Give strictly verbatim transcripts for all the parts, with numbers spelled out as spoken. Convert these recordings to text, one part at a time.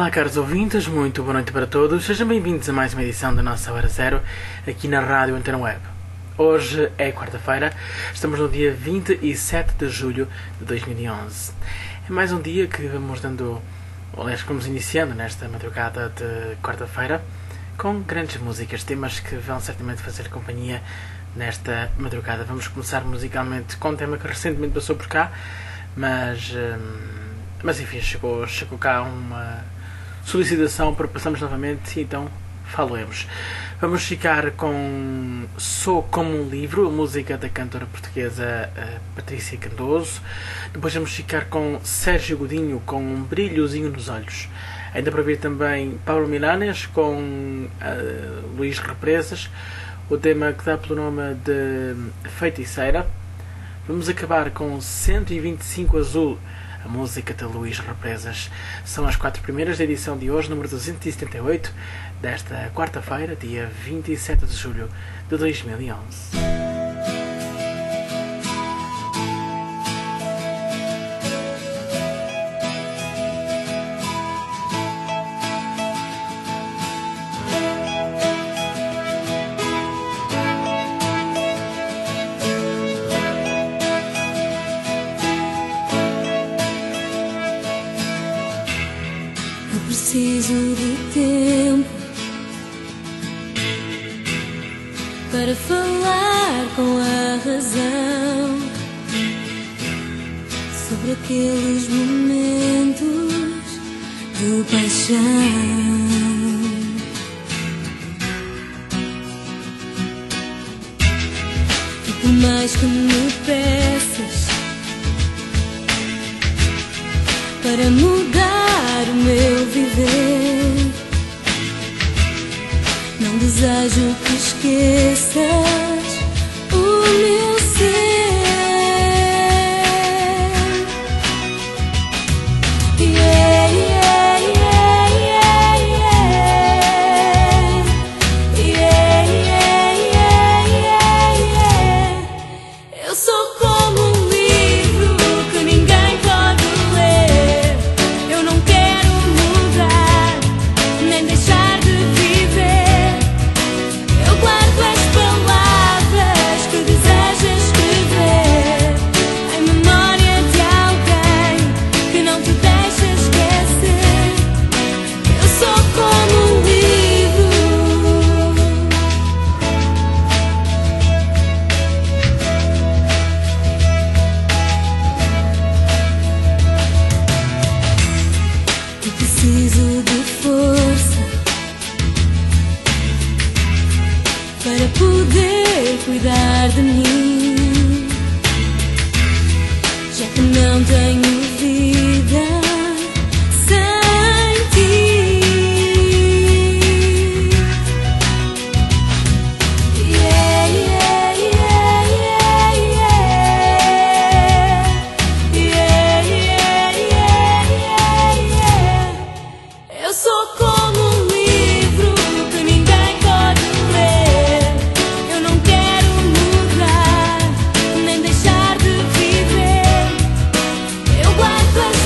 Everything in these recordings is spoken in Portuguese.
Olá, caros ouvintes, muito boa noite para todos. Sejam bem-vindos a mais uma edição da nossa Hora Zero aqui na Rádio Antena Web. Hoje é quarta-feira, estamos no dia vinte e sete de julho de dois mil e onze. É mais um dia que vamos dando, aliás, vamos iniciando nesta madrugada de quarta-feira com grandes músicas, temas que vão certamente fazer companhia nesta madrugada. Vamos começar musicalmente com um tema que recentemente passou por cá, mas... Hum, Mas enfim, chegou, chegou cá uma solicitação para passarmos novamente, então falemos. Vamos ficar com Sou Como um Livro, a música da cantora portuguesa uh, Patrícia Candoso. Depois vamos ficar com Sérgio Godinho, com Um Brilhozinho nos Olhos. Ainda para ver também Paulo Milanes, com uh, Luís Represas, o tema que dá pelo nome de Feiticeira. Vamos acabar com cento e vinte e cinco Azul, a música de Luís Represas. São as quatro primeiras da edição de hoje, número duzentos e setenta e oito, desta quarta-feira, dia vinte e sete de julho de dois mil e onze. Preciso de tempo para falar com a razão sobre aqueles momentos de paixão. E por mais que me peças para mudar o meu viver, não desejo que esqueças o meu ser. Yeah, yeah, yeah, yeah, yeah. Yeah, yeah, yeah, yeah, yeah. Eu sou como um livro que ninguém pode ler. Eu não quero mudar, nem deixar de viver. Eu guardo as palavras que desejo escrever em memória de alguém que não te deixa esquecer. Eu sou como um livro. Eu preciso de força para poder cuidar de mim, já que não tenho vida sem ti. Yeah, yeah, yeah, yeah, yeah. Yeah, yeah, yeah, yeah, yeah. Eu sou como um livro que ninguém pode ler. Eu não quero mudar, nem deixar de viver. Eu guardo as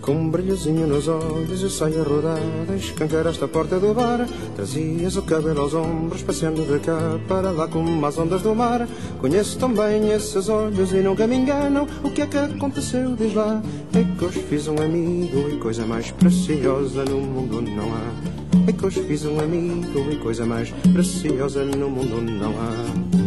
Com um brilhozinho nos olhos eu saio a rodar, escancaraste a porta do bar, trazias o cabelo aos ombros, passeando de cá para lá como as ondas do mar. Conheço tão bem esses olhos e nunca me enganam. O que é que aconteceu, diz lá? É que hoje fiz um amigo e coisa mais preciosa no mundo não há. É que hoje fiz um amigo e coisa mais preciosa no mundo não há.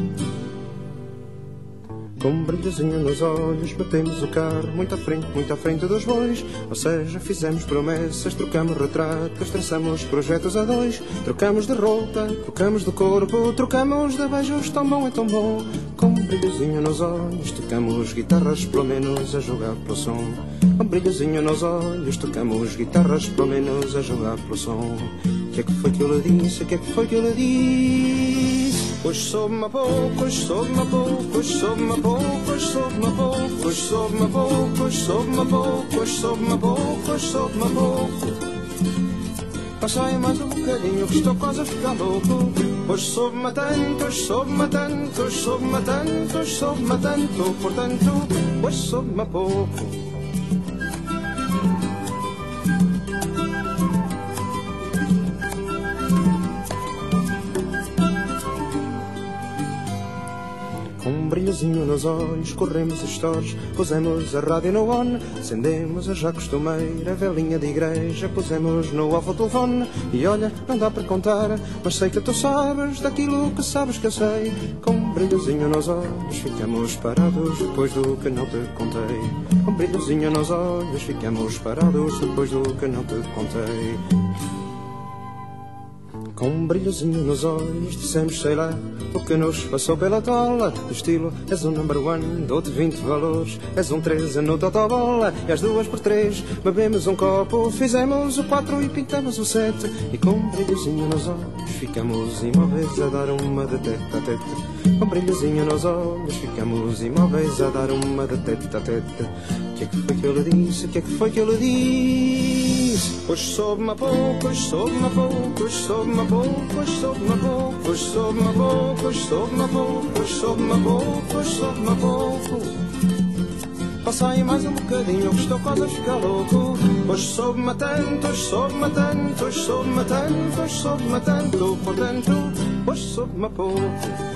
Com um brilhozinho nos olhos batemos o carro muito à frente, muito à frente dos bois. Ou seja, fizemos promessas, trocamos retratos, traçamos projetos a dois. Trocamos de roupa, trocamos de corpo, trocamos de beijos, tão bom é tão bom. Com um brilhozinho nos olhos tocamos guitarras pelo menos a jogar pelo som. Com um brilhozinho nos olhos tocamos guitarras pelo menos a jogar pelo som. O que é que foi que eu lhe disse, o que é que foi que eu lhe disse? Hoje soube-me pouco, hoje soube-me pouco, hoje soube-me pouco, hoje soube-me pouco, hoje soube-me pouco, hoje soube-me pouco, hoje soube-me pouco, hoje soube-me pouco. Passai mais um bocadinho que estou quase a ficar louco. Hoje soube-me tanto, hoje soube-me tanto, hoje soube-me tanto, hoje soube-me tanto, portanto, hoje soube-me pouco. Com um brilhozinho nos olhos, corremos os stores, pusemos a rádio no on, acendemos a já costumeira velinha de igreja, pusemos no alvo o telefone. E olha, não dá para contar, mas sei que tu sabes daquilo que sabes que eu sei. Com um brilhozinho nos olhos, ficamos parados depois do que não te contei. Com um brilhozinho nos olhos, ficamos parados depois do que não te contei. Com um brilhozinho nos olhos dissemos sei lá o que nos passou pela tola. Do estilo, és um number one, dou-te vinte valores. És um treze no totobola, e às duas por três bebemos um copo. Fizemos o quatro e pintamos o sete. E com um brilhozinho nos olhos ficamos imóveis a dar uma de tete a tete. Com um brilhozinho nos olhos ficamos imóveis a dar uma de tete a tete. O que é que foi que eu lhe disse, o que é que foi que eu lhe disse? Hoje soube-me pouco, hoje soube-me pouco, hoje soube-me pouco, hoje soube-me pouco, hoje soube-me pouco, hoje soube-me pouco, hoje soube-me pouco, hoje soube-me pouco. Passai mais um bocadinho que estou quase a ficar louco. Hoje soube-me tanto, hoje soube-me tanto, hoje soube-me tanto, hoje soube-me tanto, portanto, hoje soube-me pouco.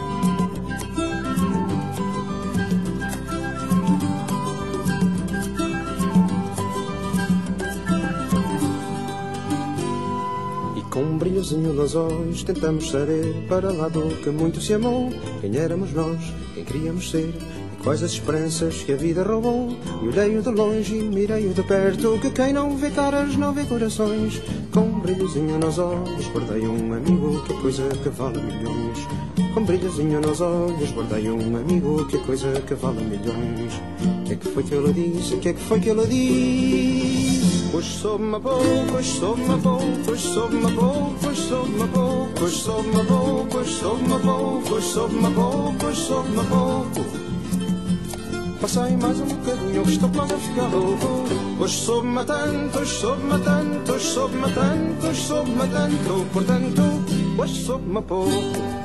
Com um brilhozinho nos olhos tentamos saber para lá do que muito se amou. Quem éramos nós, quem queríamos ser e quais as esperanças que a vida roubou. E olhei-o de longe e mirei-o de perto, que quem não vê caras não vê corações. Com um brilhozinho nos olhos guardei um amigo, que coisa que vale milhões. Com um brilhozinho nos olhos guardei um amigo, que coisa que vale milhões. O que é que foi que eu lhe disse, o que é que foi que eu lhe disse? Hoje soube-me pouco, hoje soube-me pouco, hoje soube-me pouco, hoje soube-me pouco, hoje soube-me pouco, hoje soube-me pouco, hoje soube-me pouco, hoje soube-me pouco. Passei mais um bocadinho que estou quase a ficar louco. Hoje soube-me tanto, hoje soube-me tanto, hoje soube-me tanto, hoje soube-me tanto, portanto, hoje soube-me pouco.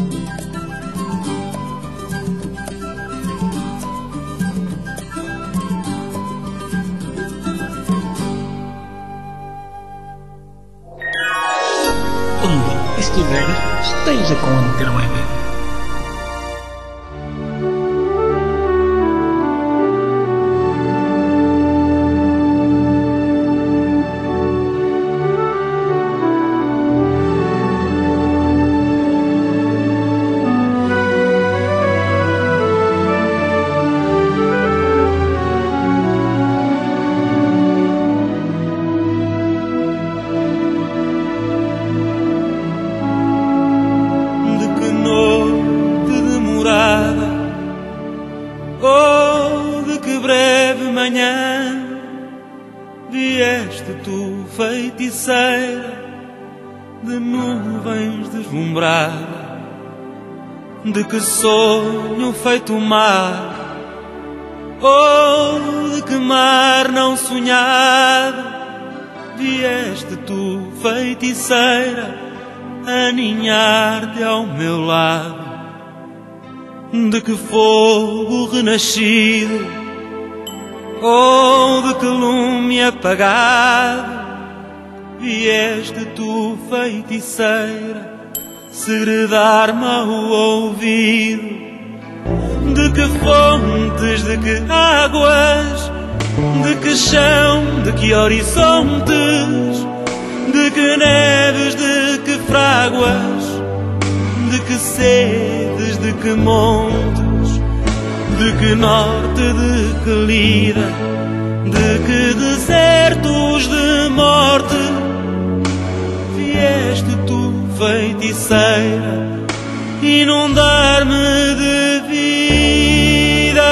Onde estiver, esteja com a Antena Web. Vieste tu, feiticeira de nuvens deslumbrada, de que sonho feito mar, ou de que mar não sonhado. Vieste tu, feiticeira, aninhar-te ao meu lado, de que fogo renascido ou de que lume apagado vieste tu, feiticeira, segredar-me ao ouvido? De que fontes, de que águas, de que chão, de que horizontes, de que neves, de que fráguas, de que sedes, de que montes, de que norte, de que lida, de que desertos de morte vieste tu, feiticeira, inundar-me de vida.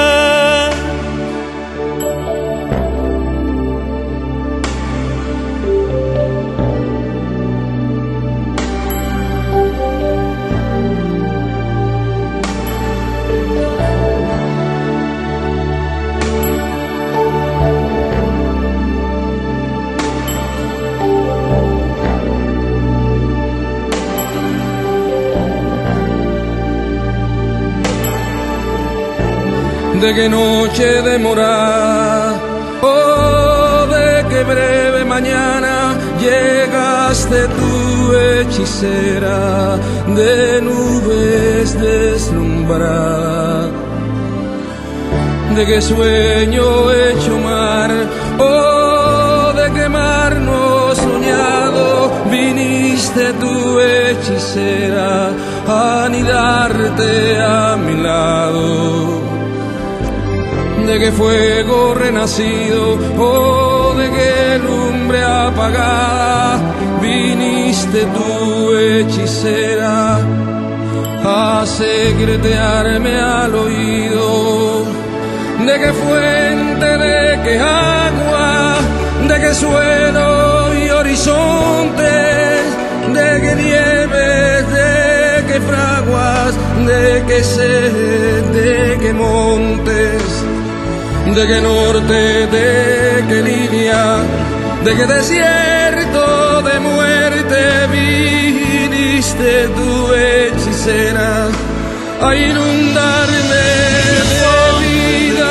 De qué noche demorada, oh, de qué breve mañana llegaste tú, hechicera de nubes deslumbrada. De qué sueño hecho mar, oh, de qué mar no soñado viniste tú, hechicera, a anidarte a mi lado. De qué fuego renacido, oh, de qué lumbre apagada viniste tú, hechicera, a secretearme al oído. De qué fuente, de qué agua, de qué suelo y horizontes, de qué nieves, de qué fraguas, de qué sed, de qué montes, de qué norte, de qué línea, de qué desierto de muerte viniste tú, hechicera, a inundarme de vida.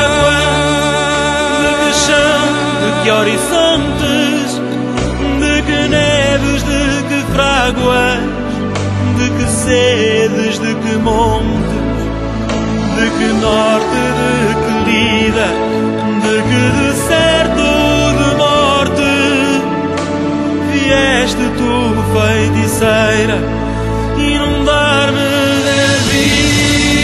De que chão, de que horizontes, de que neves, de que fráguas, de que sedes, de que montes, de que norte, de que lida, de que deserto de morte vieste tu, feiticeira, inundar-me de vida.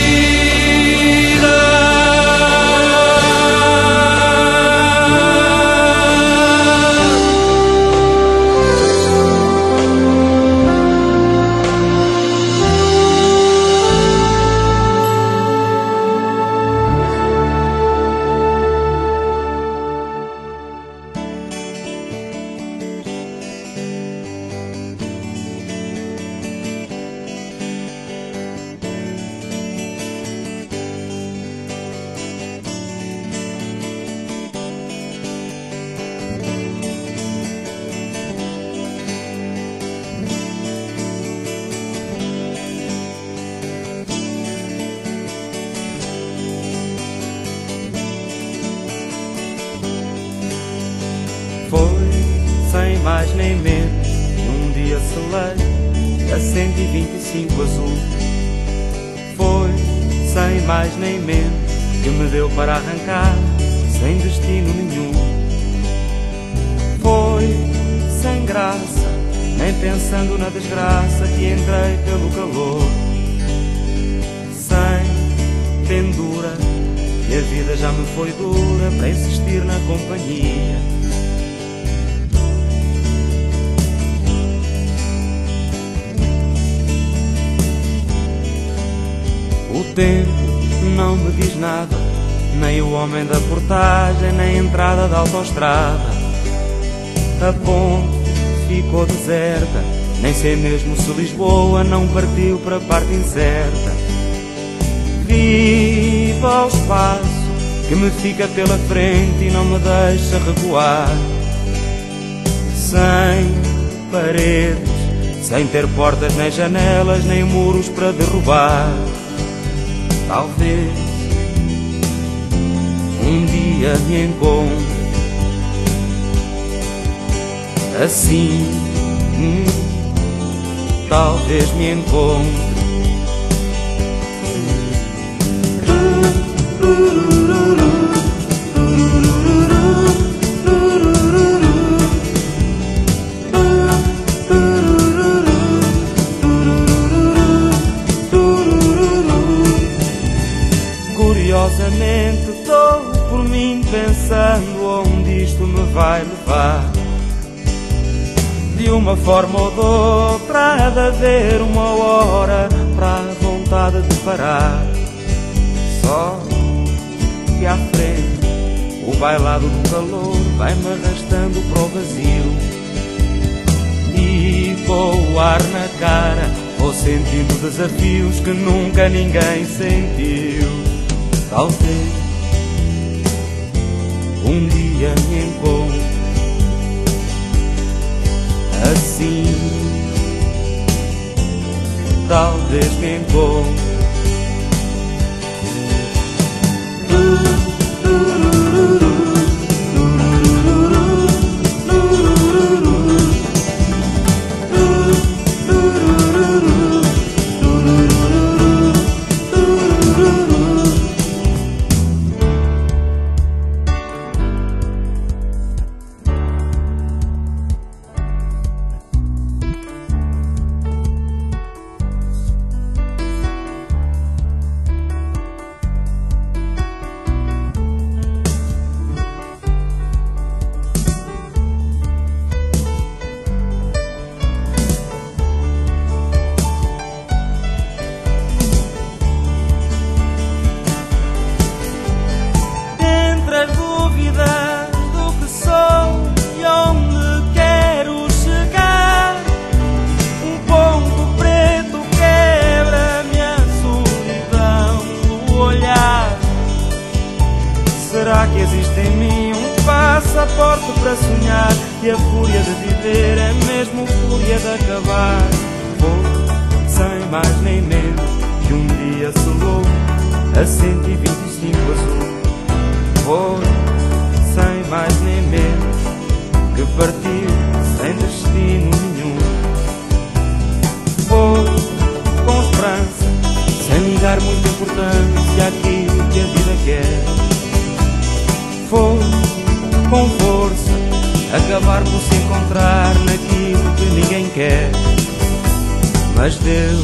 Foi, sem mais nem menos, num dia celeiro, a cento e vinte e cinco azul. Foi, sem mais nem menos, que me deu para arrancar, sem destino nenhum. Foi, sem graça, nem pensando na desgraça, que entrei pelo calor. Sem pendura, e a vida já me foi dura para insistir na companhia. O tempo não me diz nada, nem o homem da portagem, nem a entrada da autoestrada. A ponte ficou deserta, nem sei mesmo se Lisboa não partiu para a parte incerta. Viva o espaço que me fica pela frente e não me deixa recuar. Sem paredes, sem ter portas nem janelas, nem muros para derrubar. Talvez um dia me encontro assim, hum, talvez me encontre. Curiosamente estou por mim pensando onde isto me vai levar. De uma forma ou de outra há de haver uma hora para a vontade de parar. Só que à frente o bailado do calor vai-me arrastando para o vazio. E com o ar na cara vou sentindo desafios que nunca ninguém sentiu. Talvez um dia me encontre assim, talvez me encontre. Será que existe em mim um passaporte para sonhar? E a fúria de viver é mesmo fúria de acabar. Vou, sem mais nem menos, que um dia selou a cento e vinte e cinco azul. Vou, sem mais nem menos, que partiu sem destino nenhum. Vou, com esperança, sem ligar muita importância àquilo que a vida quer. Vou, com força, acabar por se encontrar naquilo que ninguém quer. Mas Deus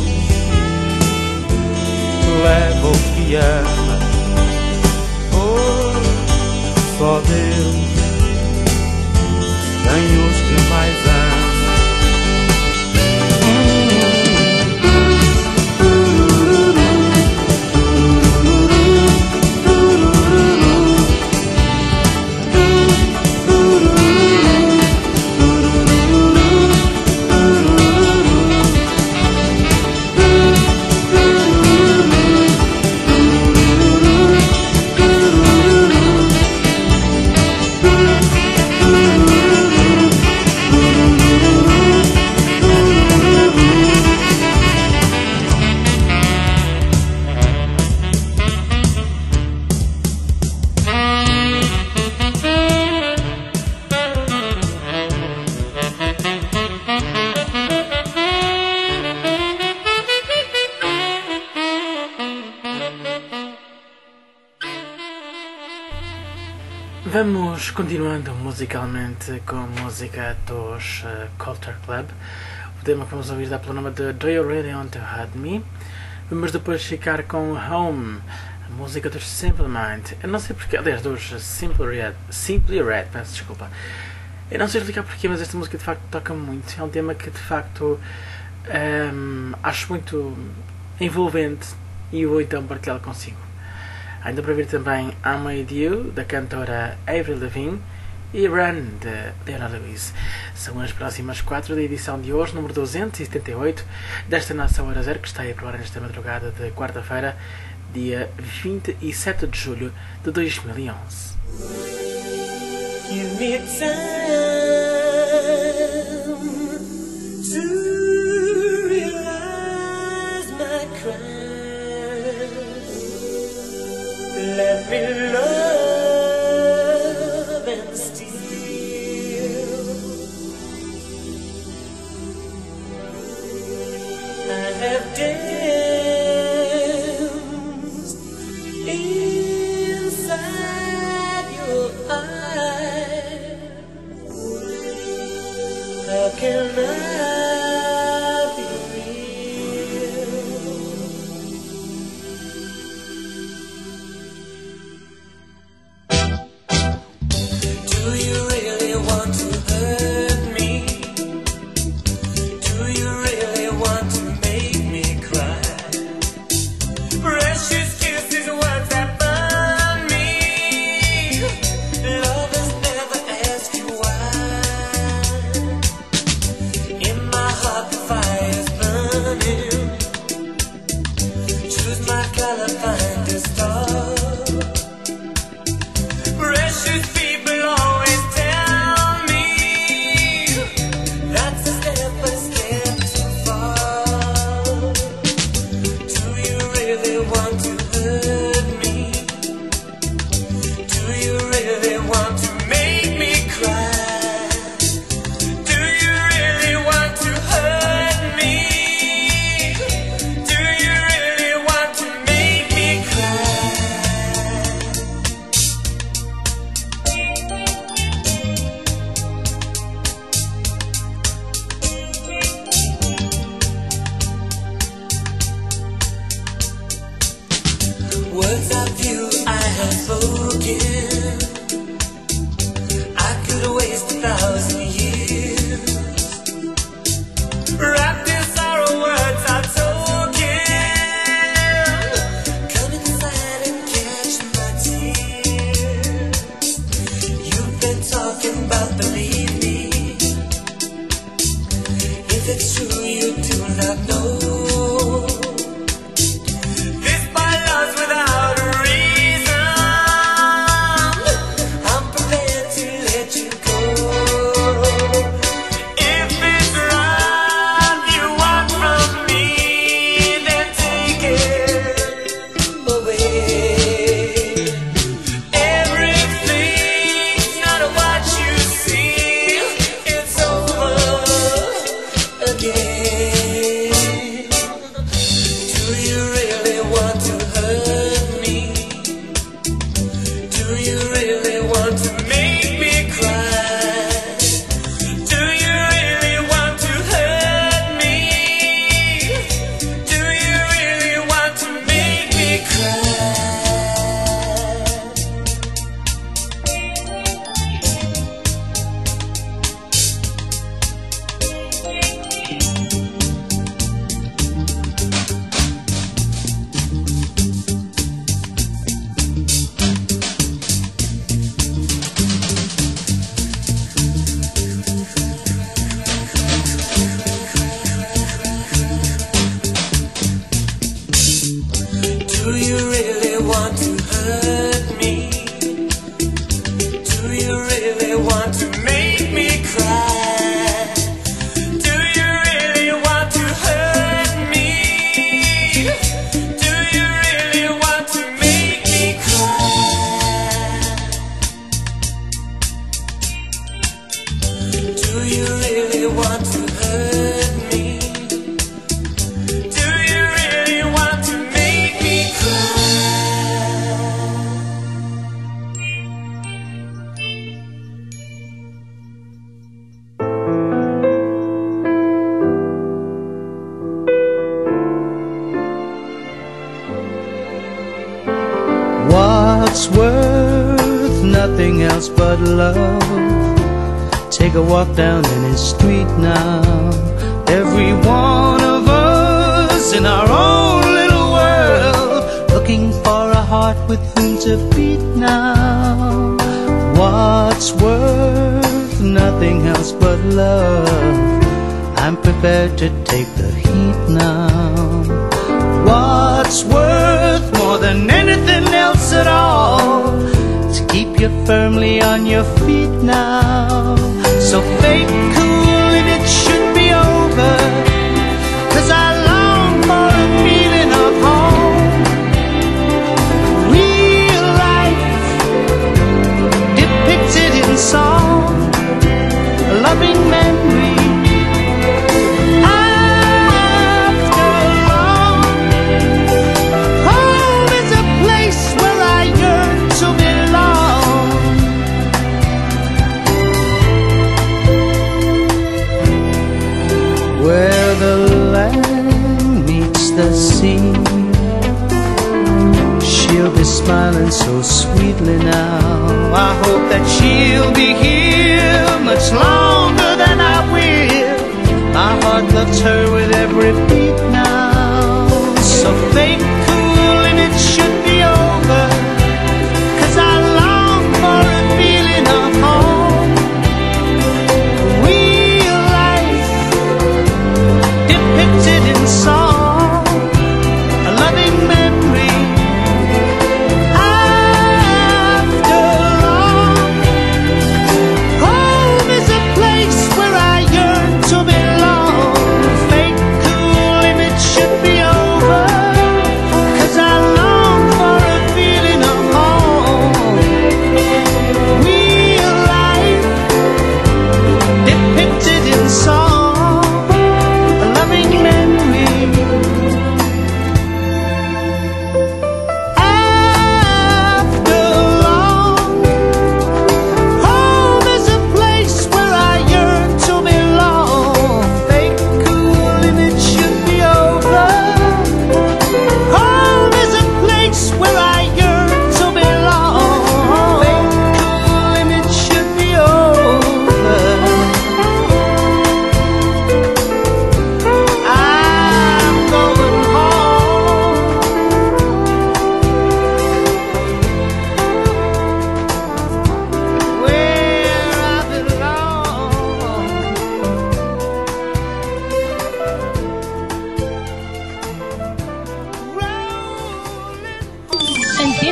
leva o que ama. Oh, só Deus tem os que mais ama. Vamos continuando musicalmente com a música dos uh, Culture Club. O tema que vamos ouvir dá pelo nome de Do You Really Want To Hurt Me? Vamos depois ficar com Home, a música dos Simple Mind. Eu não sei porque, aliás, dos Simply Red, Simply Red, peço desculpa. Eu não sei explicar porquê, mas esta música de facto toca muito. É um tema que de facto um, acho muito envolvente e vou então partilhá-lo consigo. Ainda para ver também I Made You, da cantora Avril Lavigne, e Run, de Leona Lewis. São as próximas quatro da edição de hoje, número duzentos e setenta e oito, desta nossa Hora Zero, que está aí para nesta madrugada de quarta-feira, dia vinte e sete de julho de dois mil e onze. Give me time to realize my crime. Let me love shall I find a star? Precious people always tell me that's a step, a step too far. Do you really want to hurt me? Do you really want to make me cry? Do you really want to hurt me? Do you really want to make me cry? Words of you I have spoken, I could waste a thousand years. Wrapped in sorrow, words are token. Come inside and catch my tears. You've been talking about believe me. If it's true, you do not know. This by love's without a reason. I'm prepared to let you go. If it's right you want from me, then take it away. Everything's not what you see. It's over again. Do you really want to hurt me? Do you really want to make me cry? Do you really want to hurt me? Do you really want to make me cry? Do you really want to hurt me? Do you really want to make me cry? Do you really want to hurt me? Do you really want to make me cry? Do you really want to hurt me? Do you really want to make me cry? What's worth nothing else but love? Take a walk down any street now. Every one of us in our own little world, looking for a heart with whom to beat now. What's worth nothing else but love? I'm prepared to take the heat now. What's worth more than anything else at all? To keep you firmly on your feet now. So fake cool if it should be over, 'cause I long for a feeling of home. Real life depicted in song, a loving memory. Where the land meets the sea, she'll be smiling so sweetly now. I hope that she'll be here much longer than I will. My heart loves her with every beat now. So fake cool if it should be over, 'cause I long for a feeling of home. Real life depicted in song, a loving memory.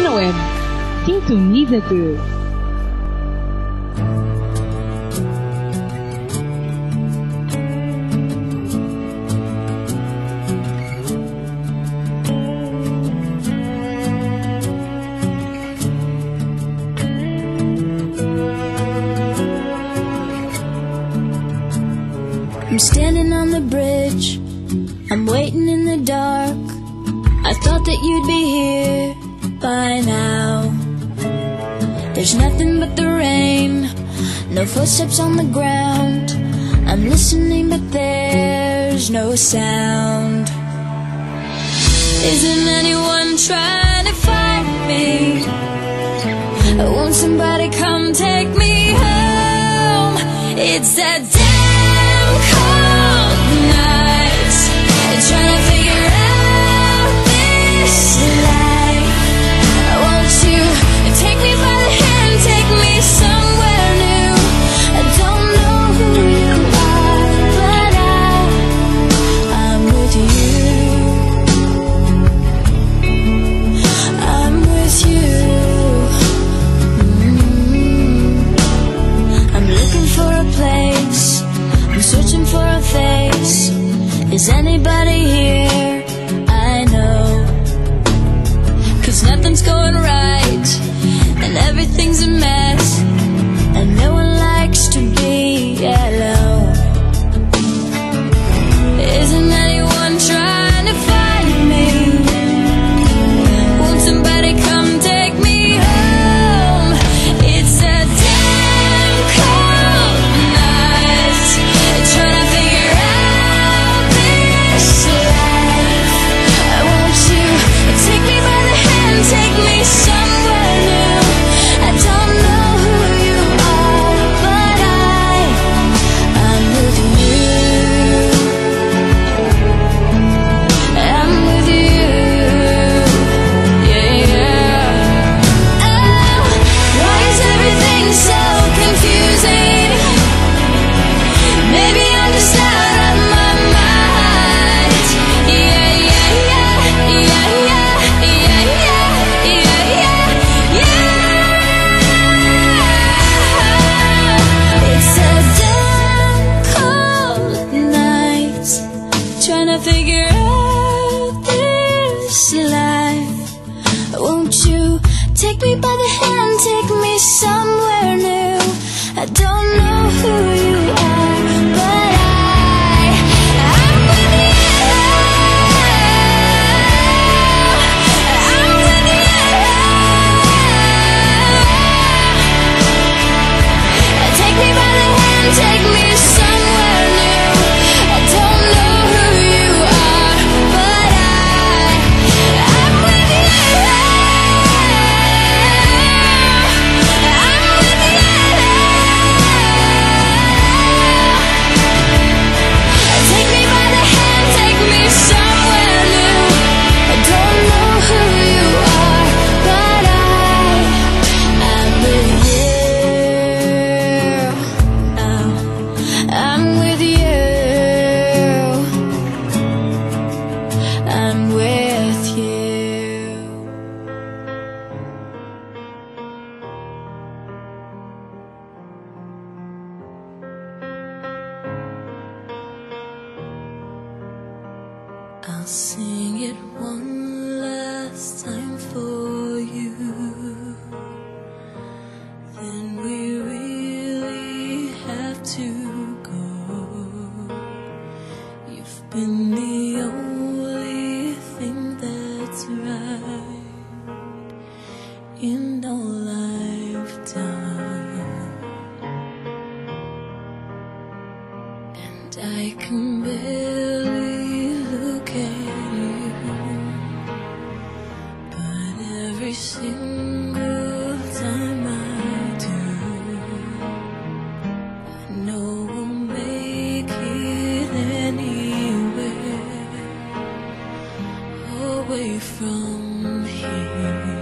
Antena Web. Sintoniza-te. I'm standing on the bridge, I'm waiting in the dark. I thought that you'd be here by now. There's nothing but the rain, no footsteps on the ground. I'm listening but there's no sound. Isn't anyone trying to find me? Won't somebody come take me home? It's that damn cold night, trying to figure out this life. Won't you take me by the hand, take me somewhere new? I don't know who you are, but I, I'm with you. I'm with you. Mm-hmm. I'm looking for a place, I'm searching for a face. Is anybody here? I know. Cause nothing's going right, and everything's a mess, and no one likes to be alone. Isn't anyone trying to find me? Won't somebody come take me home? It's a damn cold night, trying to figure out this life. Won't you take me by the hand, take me somewhere new? I don't know who you are, but I, I'm with you. I'm with you. Yeah, yeah. Oh, why is everything so confusing? Maybe I'm just out of my mind. Yeah, yeah, yeah, yeah, yeah, yeah, yeah, yeah, yeah. It's a damn cold night, trying to figure out this life. Won't you take me by the hand, take me somewhere new? I don't know who you are, but I, I'm with you. I'm with you. Take me by the hand, take me somewhere new. I don't know who you are, but I, I'm with you. I'm with you. Take me by the hand, take me somewhere new. I don't know who you are, but I, I'm with you. Oh, I'm with you. I'm with you. I'll sing it one last time for you. Then we really have to go. You've been the only thing that's right in all I've done. And I can barely look at you, but every single time I do, I know we'll make it anywhere away from here.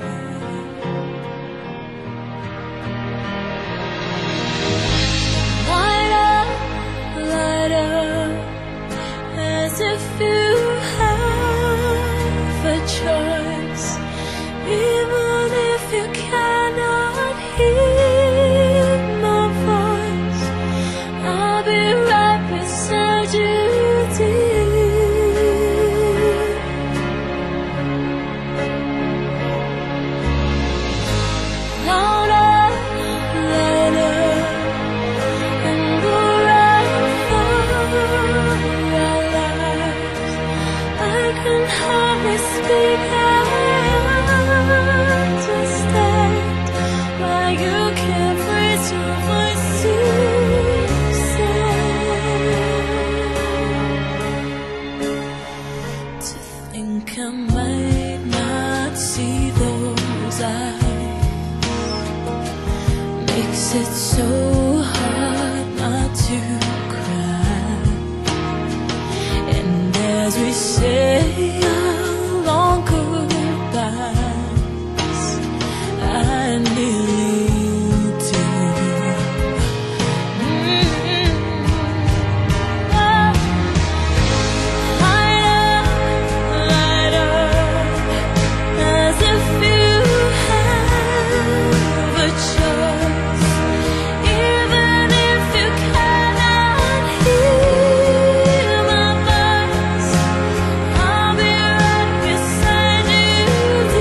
Light up, light up, as if you have a choice, even think I understand why you can't raise your voice to say. To think I might not see those eyes makes it so hard not to cry. And as we say our long goodbyes, I nearly do. Mm-hmm. Oh, light up, light up, as if you have a choice. Even if you cannot hear my voice, I'll be right beside you,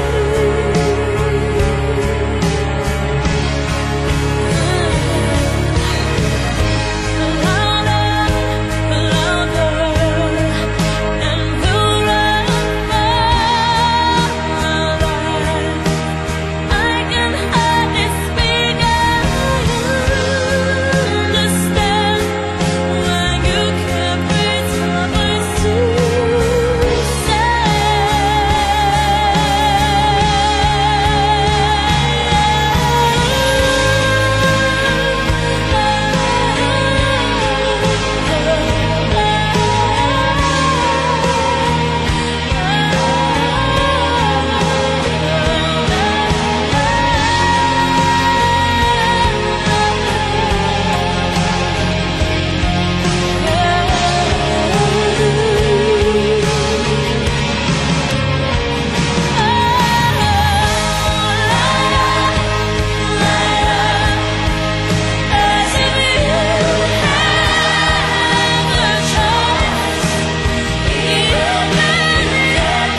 dear. Louder, louder, and we'll run for our lives. I can hardly speak. I understand why you can't raise your voice to as if you have a choice. Even if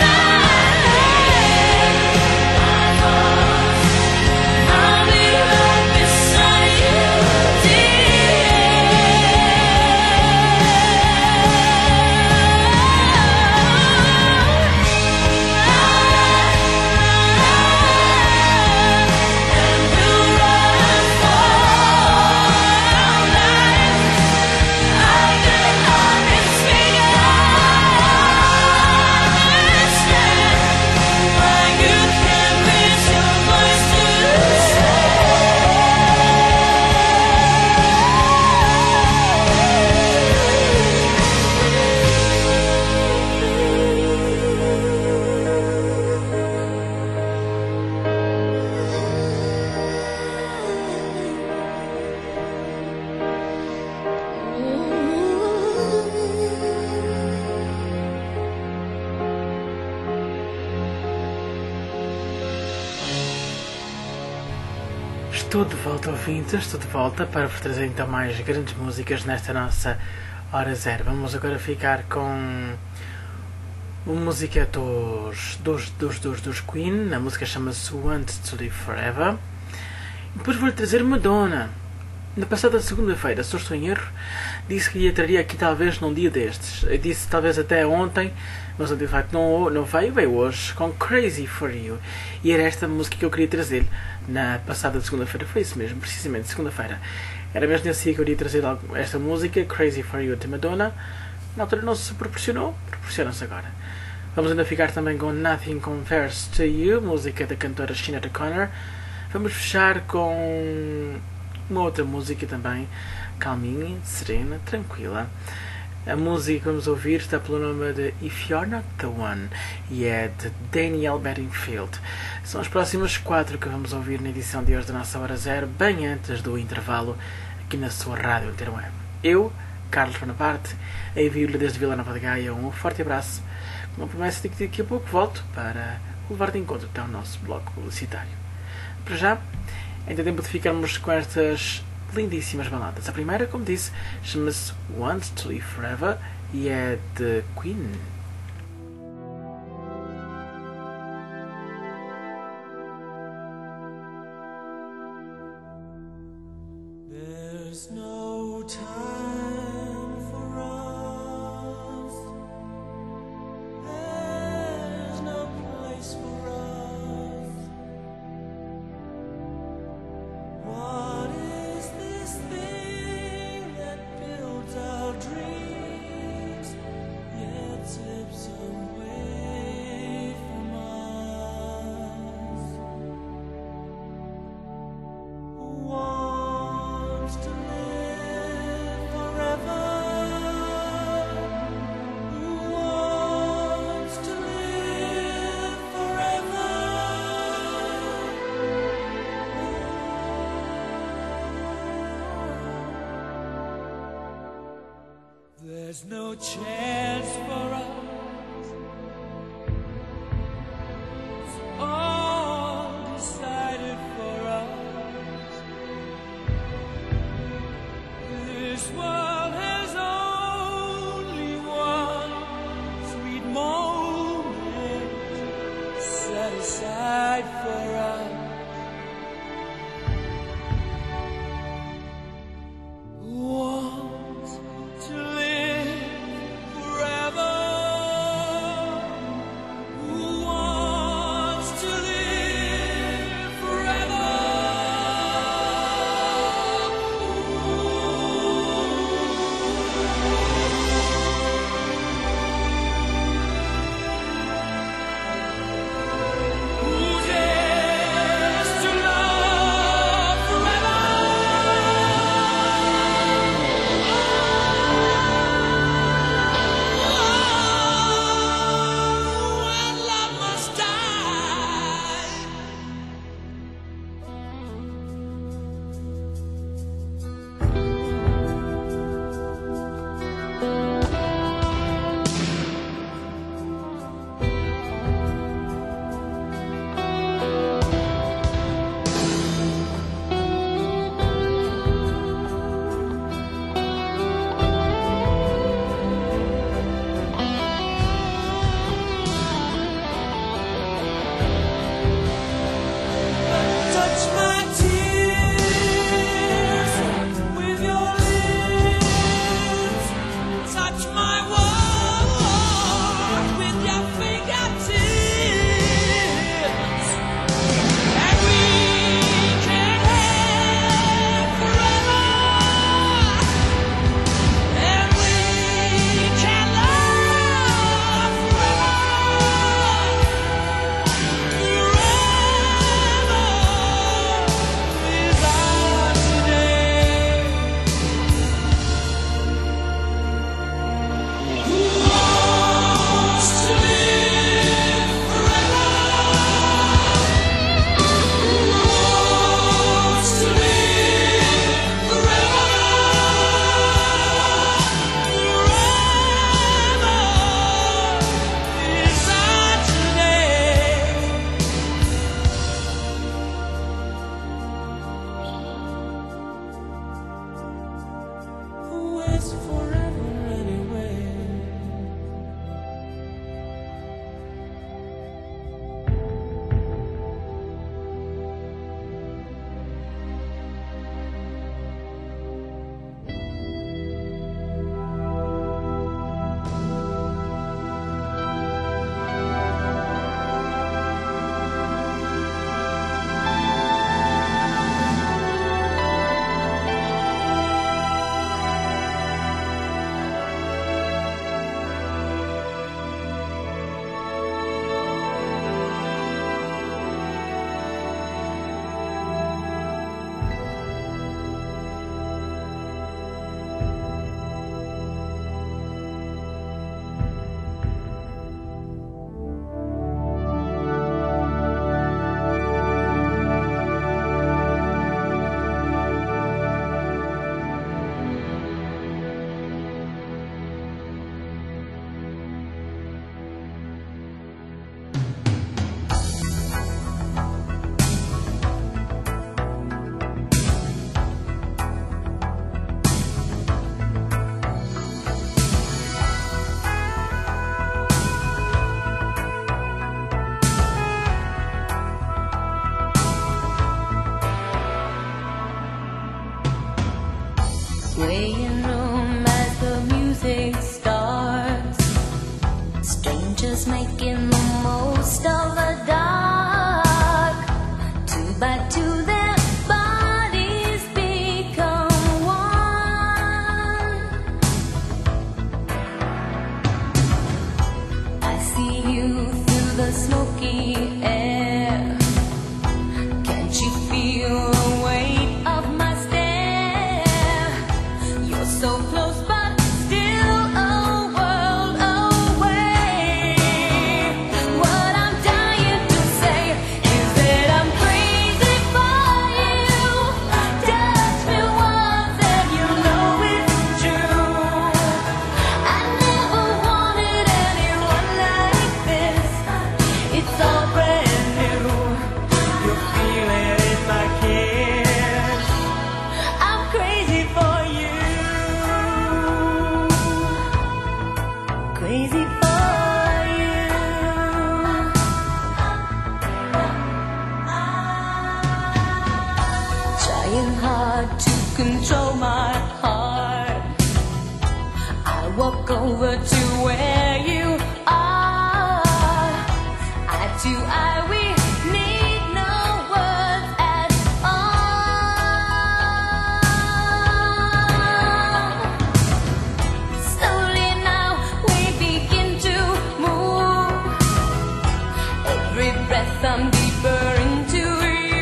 I'll be right beside you, and we'll run for our lives. I can hardly speak. I understand why you can't raise your voice to Estou de volta, ouvintes, estou de volta para vos trazer então mais grandes músicas nesta nossa hora zero. Vamos agora ficar com uma música dos, dos, dos, dos, dos Queen, a música chama-se Want to Live Forever. E depois vou-lhe trazer Madonna. Na passada segunda-feira, se eu estou em erro, disse que ia traria aqui talvez num dia destes. Eu disse talvez até ontem, mas de facto não, não veio, veio hoje com Crazy For You. E era esta música que eu queria trazer na passada segunda-feira. Foi isso mesmo, precisamente, segunda-feira. Era mesmo nesse dia que eu iria trazer esta música, Crazy For You, de Madonna. Na altura não se proporcionou, proporciona-se agora. Vamos ainda ficar também com Nothing Compares To You, música da cantora Sinead O'Connor. Vamos fechar com uma outra música também, calminha, serena, tranquila. A música que vamos ouvir está pelo nome de If You're Not The One e é de Daniel Bedingfield. São as próximas quatro que vamos ouvir na edição de hoje da nossa Hora Zero, bem antes do intervalo aqui na sua rádio Interweb. Eu, Carlos Bonaparte, envio-lhe desde Vila Nova de Gaia um forte abraço, com uma promessa de que daqui a pouco volto para levar de encontro até o nosso bloco publicitário. Para já, ainda tempo de ficarmos com estas lindíssimas baladas. A primeira, como disse, chama-se Want to Live Forever e é de Queen. There's no time for us. There's There's no chance for us. It's all decided for us. This world has only one sweet moment set aside for us. Swaying room as the music starts, strangers making the most of the dark. Two by two their bodies become one. I see you through the smoky air. Can't you feel the weight of my stare? You're so close but still a world away. What I'm dying to say is that I'm crazy for you. Touch me once and you know it's true. over to where you are. Eye to eye, we need no words at all. Slowly now we begin to move. Every breath I'm deeper into you.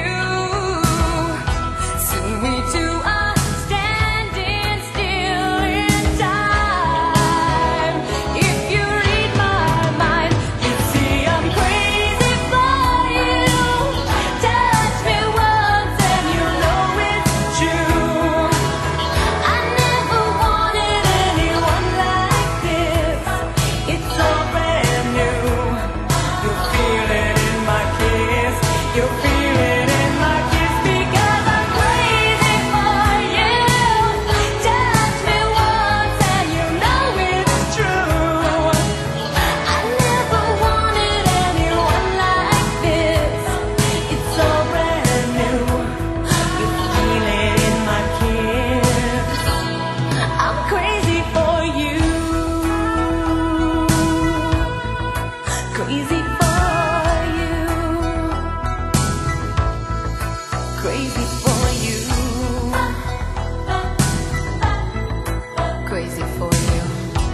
Soon we two are standing still in time. If you read my mind, you see I'm crazy for you. Touch me once and you know it's true. I never wanted anyone like this. It's so brand new. You feel it in my kiss. You feel it in my kiss because I'm crazy for you. Touch me once and you know it's true. I never wanted anyone like this. It's so brand new. You feel it in my kiss. I'm crazy for you. Crazy for you. Crazy for you. Crazy for you.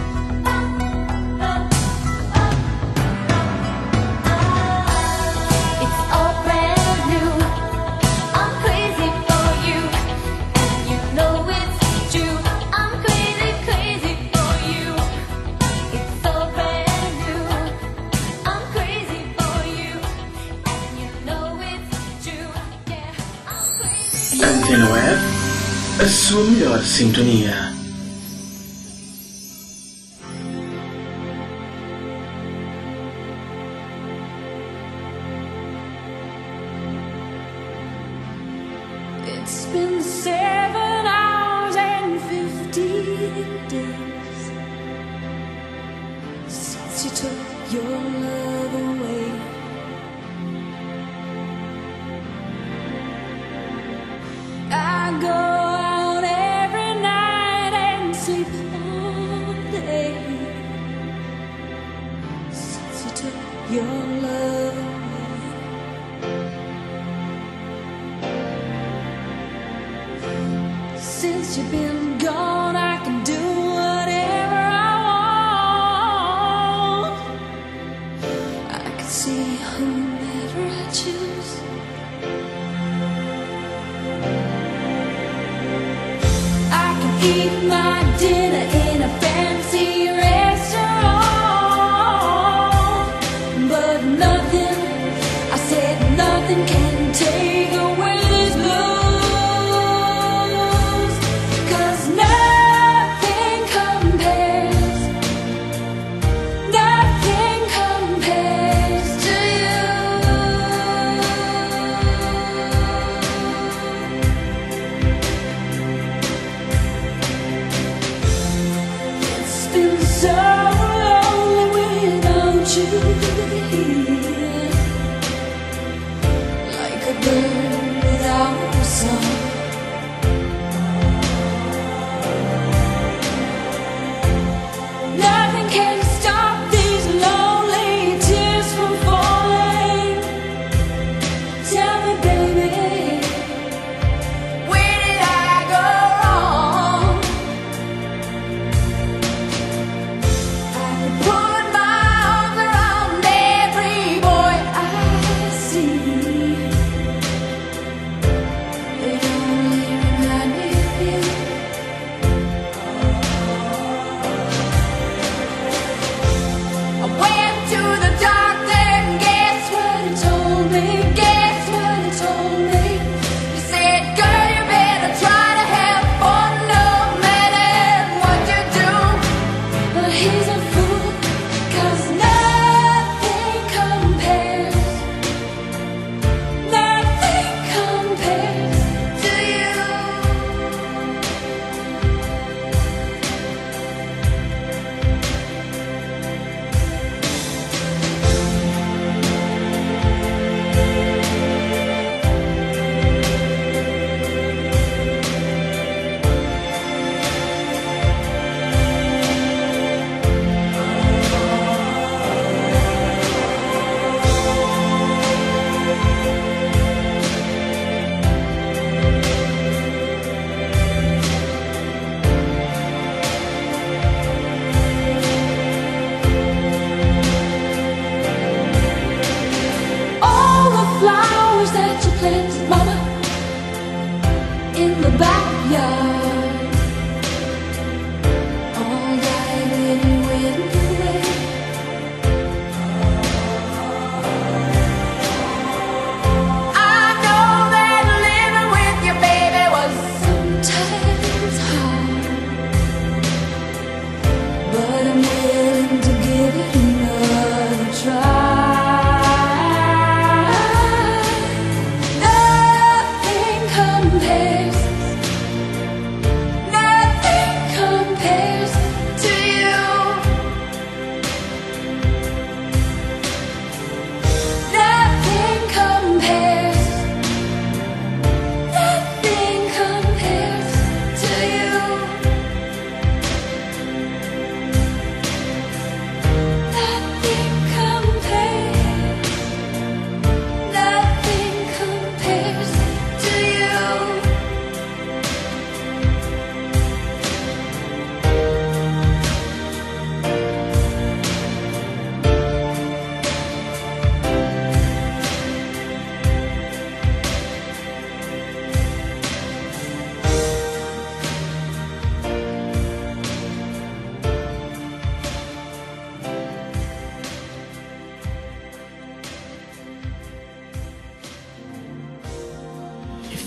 It's all brand new. I'm crazy for you, and you know it's true. I'm crazy, crazy for you. It's all brand new. I'm crazy for you, and you know it's true. Yeah, I'm crazy. Antena Web, a sua melhor sintonia. It's been seven hours and fifteen days since you took your love away. I go out every night and sleep all day since you took your love away. Since you've been gone, I can do whatever I want. I can see whomever I choose. I can eat my dinner in a fancy restaurant, but nothing, I said nothing can take away these blues. 'Cause nothing compares, nothing compares to you.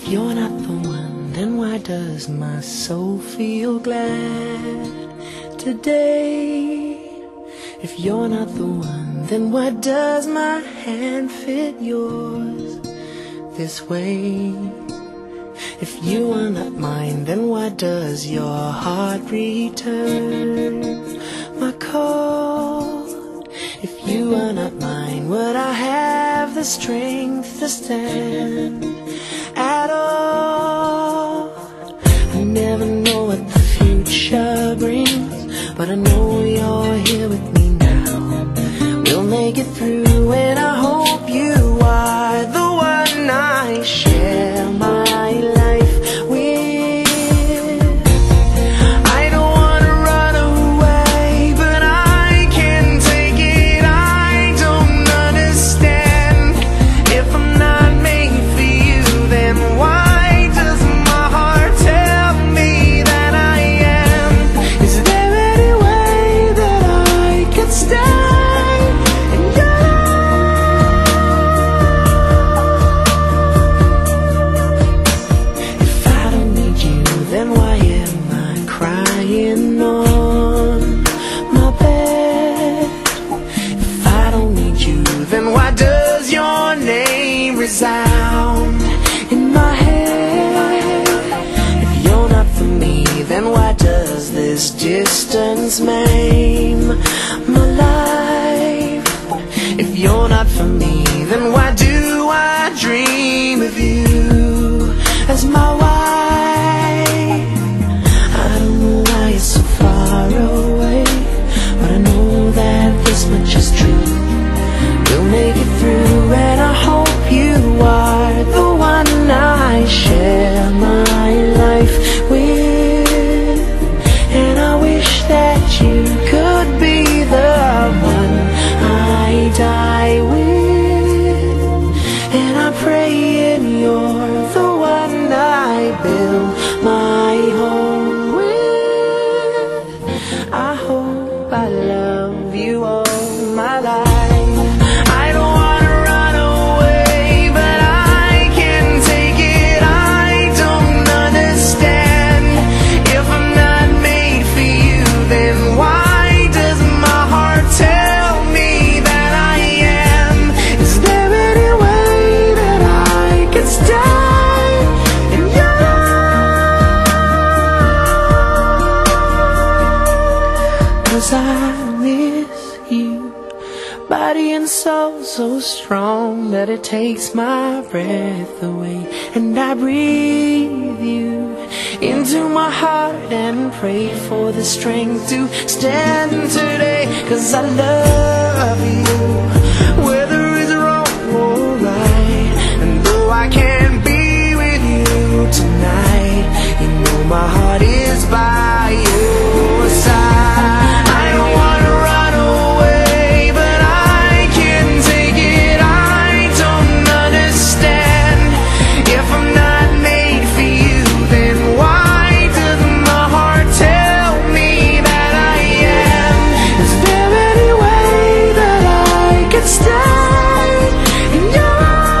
If you're not the one, then why does my soul feel glad today? If you're not the one, then why does my hand fit yours this way? If you are not mine, then why does your heart return my call? If you are not mine, would I have the strength to stand at all? I never know what the future brings, but I know you're here with me now. We'll make it through, and I hope you are the one I share my life with. I don't wanna run away, but I can't take it. I don't understand. If I'm not made for you, then why does my heart tell me that I am? Is there any way that I could stay in your life? If I don't need you, then why am I crying on my bed? If I don't need you, then why does your name resound in my head? If you're not for me, then why does this distance maim my life? If you're not for me, then why do I dream of you as my wife? I don't know why you're so far away, but I know that this much is true. We'll make it through, and I hope you are the one I share my life with. And I wish that you could be the one I die with. And I pray and you're the one I build my home with. I hope I love you all my life. I don't wanna run away, but I can't take it. I don't understand. If I'm not made for you, then why does my heart tell me that I am? Is there any way that I could stay in your life? 'Cause I miss you, body and soul so strong that it takes my breath away. And I breathe you into my heart and pray for the strength to stand today. 'Cause I love you, whether it's wrong or right. And though I can't be with you tonight, you know my heart is by your side. I don't wanna run away, but I can't take it. I don't understand. If I'm not made for you, then why does my heart tell me that I am? Is there any way that I could stay in your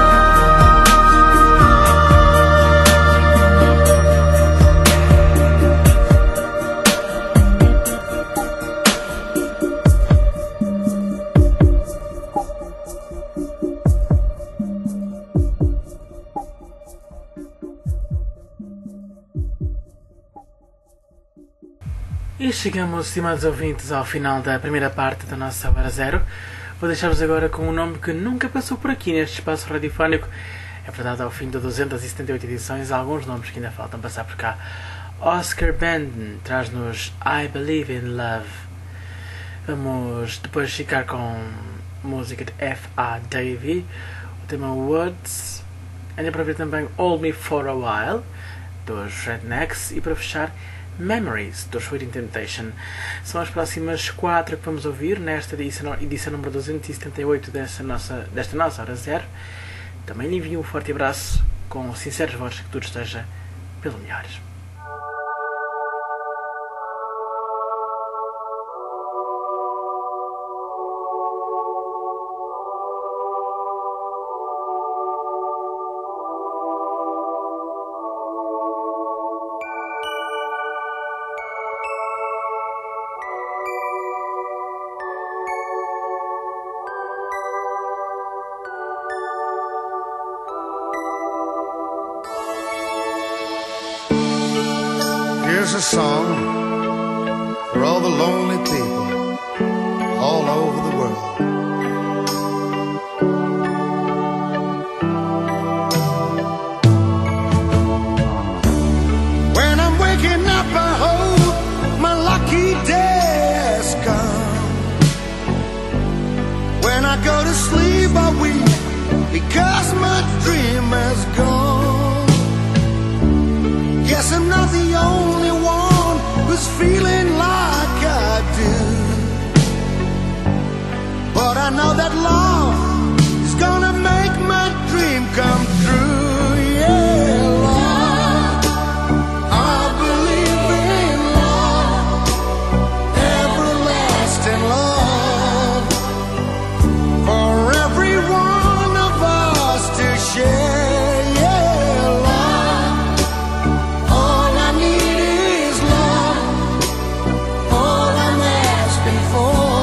E chegamos, estimados ouvintes, ao final da primeira parte da nossa Hora Zero. Vou deixar-vos agora com um nome que nunca passou por aqui neste espaço radiofónico. É verdade, ao fim de duzentas e setenta e oito edições, há alguns nomes que ainda faltam passar por cá. Oscar Banden traz-nos I Believe in Love. Vamos depois ficar com música de F A Davy, o tema Woods. Ainda para ver também Hold Me For A While, dos Rednecks. E para fechar, Memories, dos Sweet Temptation. São as próximas quatro que vamos ouvir nesta edição, edição número duzentos e setenta e oito desta nossa, desta nossa Hora Zero. Também lhe envio um forte abraço com sinceros votos que tudo esteja pelo melhor. Here's a song for all the lonely people all over the world. When I'm waking up, I hope my lucky day has come. When I go to sleep, I weep because my dream has gone. Guess I'm not the only one who's feeling like I do. But I know that love is gonna make my dream come true. Yeah, love, I believe in love, everlasting love, for every one of us to share. Yeah, love, all I need is love, all I'm asking for.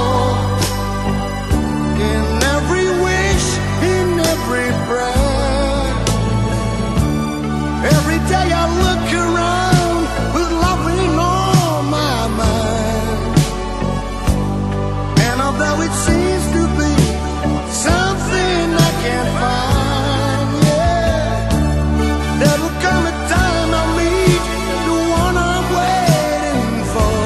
In every wish, in every breath, every day I look around with loving on my mind. And although it seems to be something I can't find, yeah, there will come a time I'll meet the one I'm waiting for.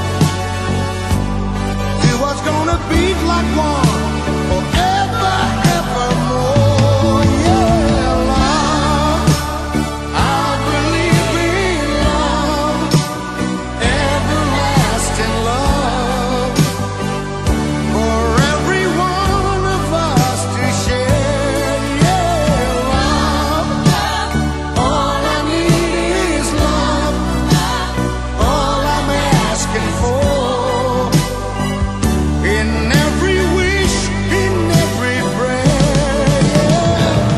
Two was gonna beat like one forever, evermore. Yeah, love, I believe in love, everlasting love, for every one of us to share. Yeah, love, all I need is love, all I'm asking for. In every wish, in every prayer, yeah.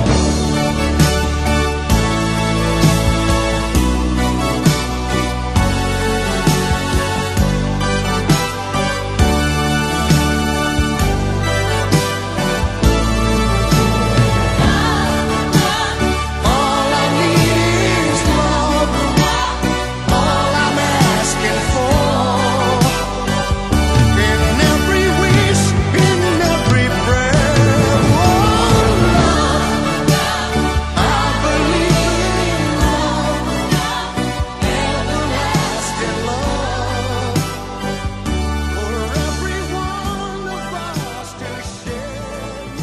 All I need is love, all I'm asking for. In every wish, in every prayer, oh love, I believe in love, everlasting love, for every one of us to share.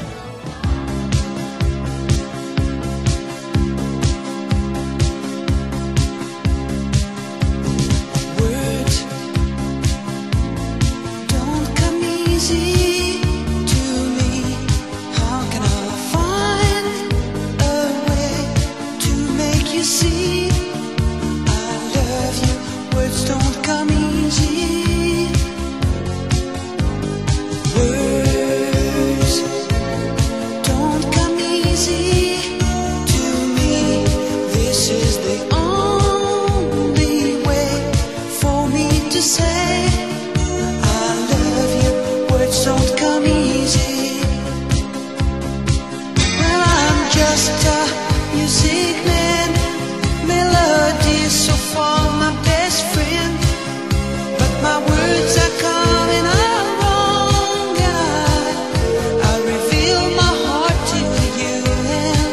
Words don't come easy to me. How can I find a way to make you see I love you? Words don't come easy. Words don't come easy to me. This is the only way for me to say I love you. Words don't come easy. Well, I'm just a music man, melodies so far my best friend, but my words are coming out wrong, and I, I reveal my heart to you, and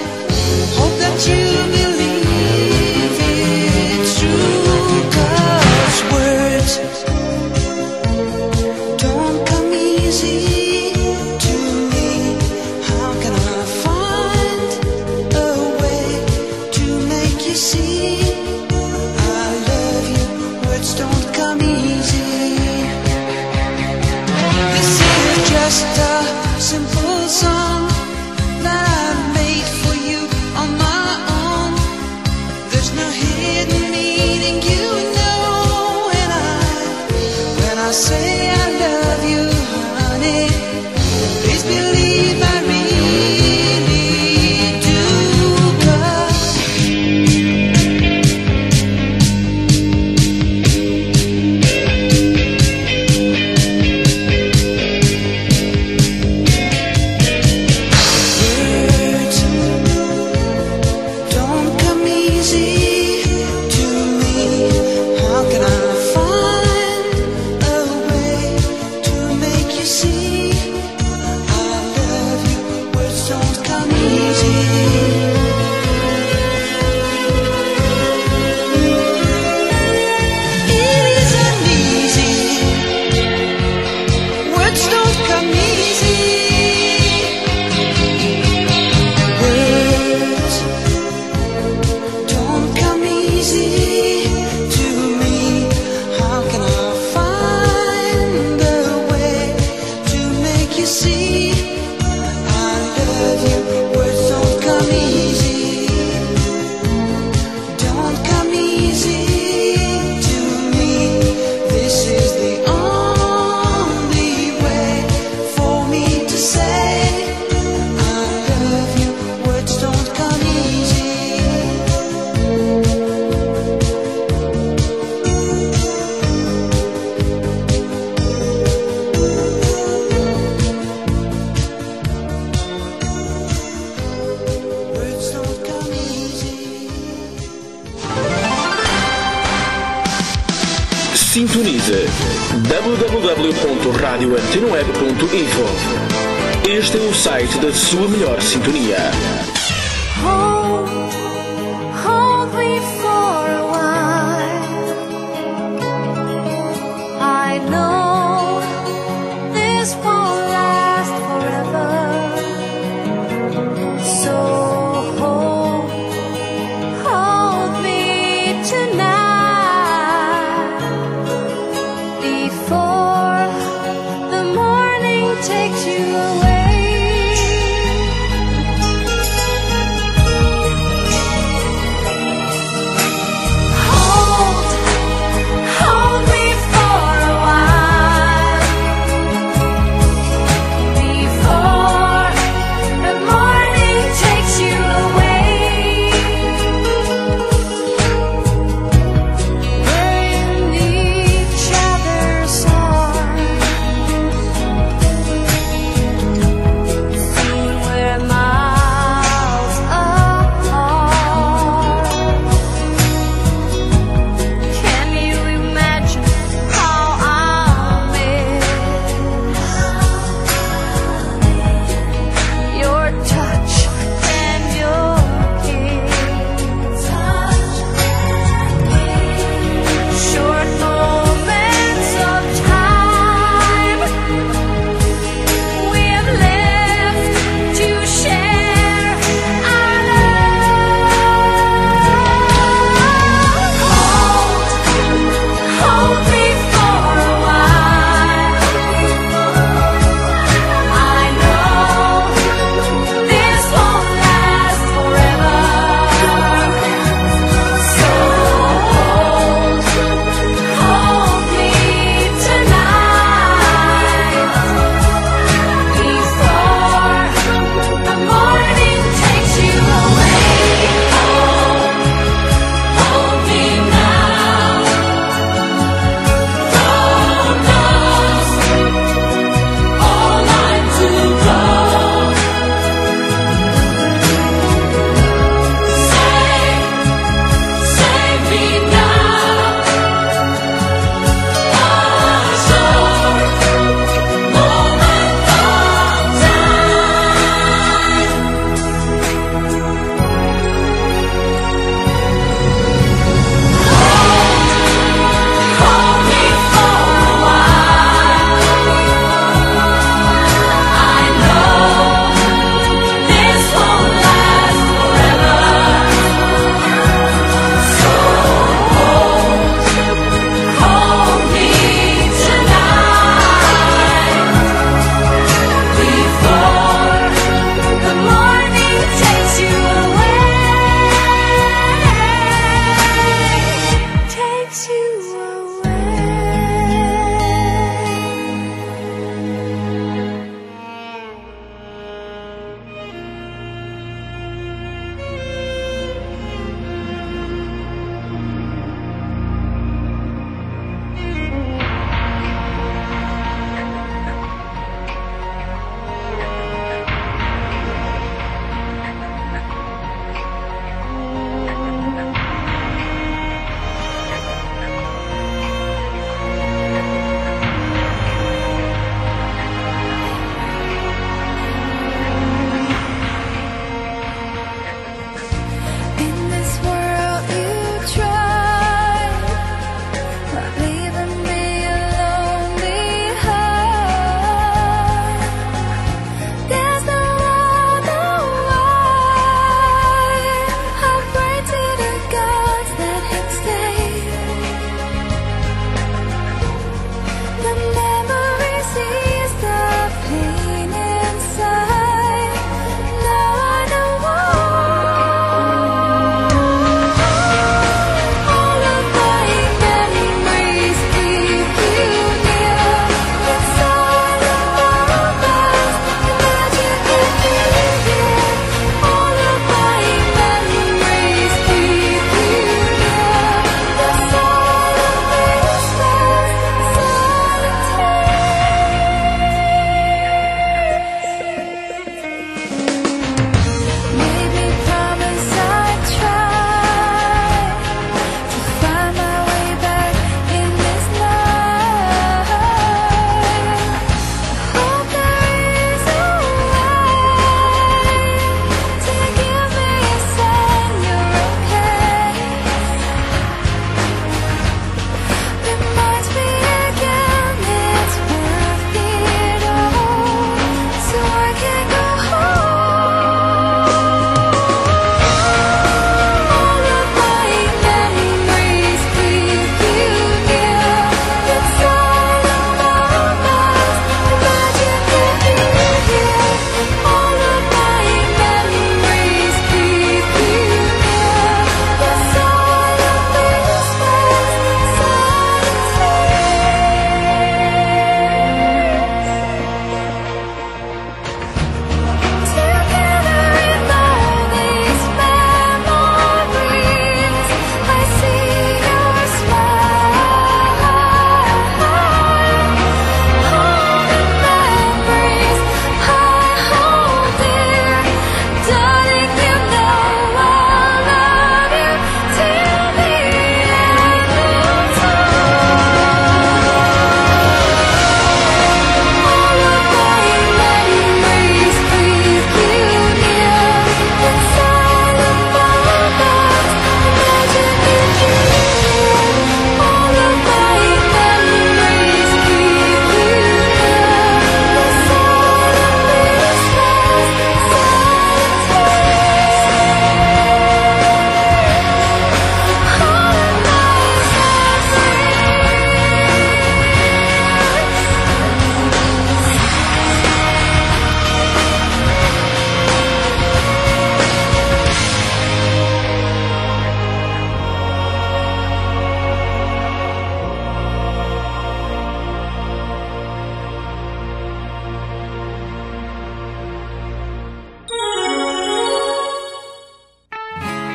Sintonize w w w ponto radio antena web ponto info. Este é o site da sua melhor sintonia. Hold, hold me for a while. I know this won't last forever. So hold, hold me tonight before the morning takes you away.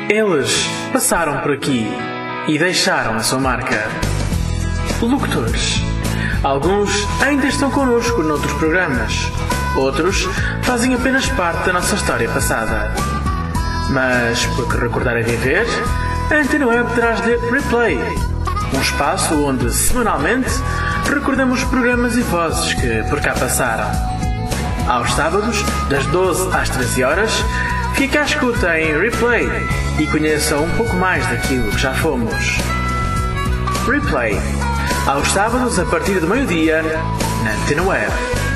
Eles passaram por aqui e deixaram a sua marca. Locutores. Alguns ainda estão connosco noutros programas. Outros fazem apenas parte da nossa história passada. Mas, porque recordar é viver, a Antena Web traz-lhe Replay, um espaço onde, semanalmente, recordamos programas e vozes que por cá passaram. Aos sábados, das doze às treze horas, fique à escuta em Replay e conheça um pouco mais daquilo que já fomos. Replay, aos sábados a partir do meio-dia, na Antena Web.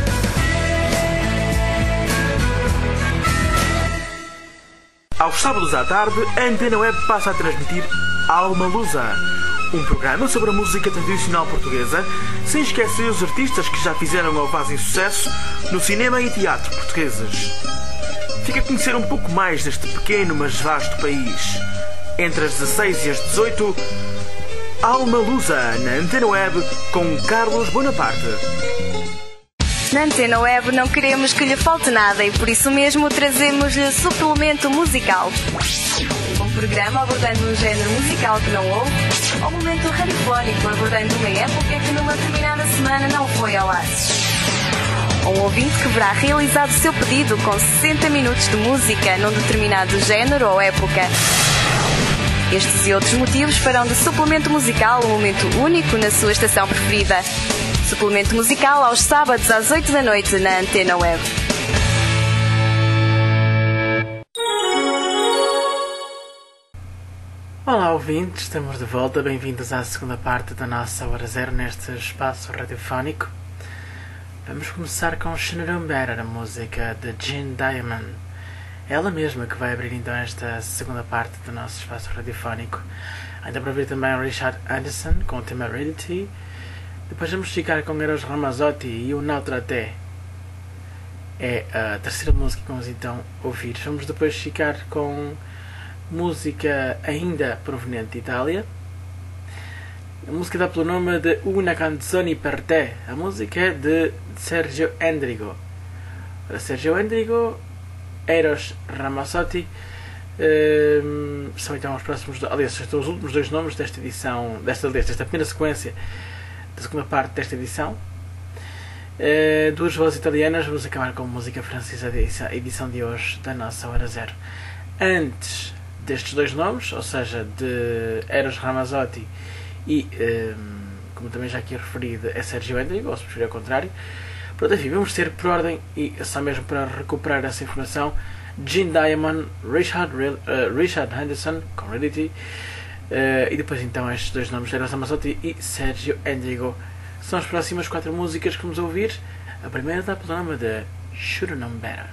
Aos sábados à tarde, a Antena Web passa a transmitir Alma Lusa, um programa sobre a música tradicional portuguesa, sem esquecer os artistas que já fizeram ou fazem sucesso no cinema e teatro portugueses. Fica a conhecer um pouco mais deste pequeno mas vasto país. Entre as dezasseis e as dezoito, Alma Lusa, na Antena Web, com Carlos Bonaparte. Na Antena Web não queremos que lhe falte nada e por isso mesmo trazemos-lhe suplemento musical. Um programa abordando um género musical que não houve, ou um momento radiofónico abordando uma época que numa determinada semana não foi ao ar. Um ouvinte que verá realizado o seu pedido com sessenta minutos de música num determinado género ou época. Estes e outros motivos farão de suplemento musical um momento único na sua estação preferida. Suplemento musical aos sábados às oito da noite na Antena Web. Olá ouvintes, estamos de volta, bem-vindos à segunda parte da nossa Hora Zero neste espaço radiofónico. Vamos começar com Should Have Known Better, a música de Jean Diamond. Ela mesma que vai abrir então esta segunda parte do nosso espaço radiofónico. Ainda para ver também Richard Anderson com o tema Reality. Depois vamos ficar com Eros Ramazzotti e o Nautraté. É a terceira música que vamos então ouvir. Vamos depois ficar com música ainda proveniente de Itália. A música dá pelo nome de Una Canzone per Te. A música é de Sergio Endrigo. Para Sergio Endrigo, Eros Ramazzotti um, são então os próximos, aliás, são os últimos dois nomes desta edição, desta, desta primeira sequência da segunda parte desta edição. Uh, duas vozes italianas. Vamos acabar com música francesa, a edição de hoje da nossa Hora Zero. Antes destes dois nomes, ou seja, de Eros Ramazzotti e, um, como também já aqui referido, é Sergio Endrigo, ou se preferir ao contrário. Pronto, enfim, vamos ter por ordem, e só mesmo para recuperar essa informação, Jean Diamond, Richard, uh, Richard Henderson, com Reality, uh, e depois então estes dois nomes, Eros Ramazzotti e Sergio Endrigo. São as próximas quatro músicas que vamos ouvir. A primeira dá pelo nome de Should Have Known Better.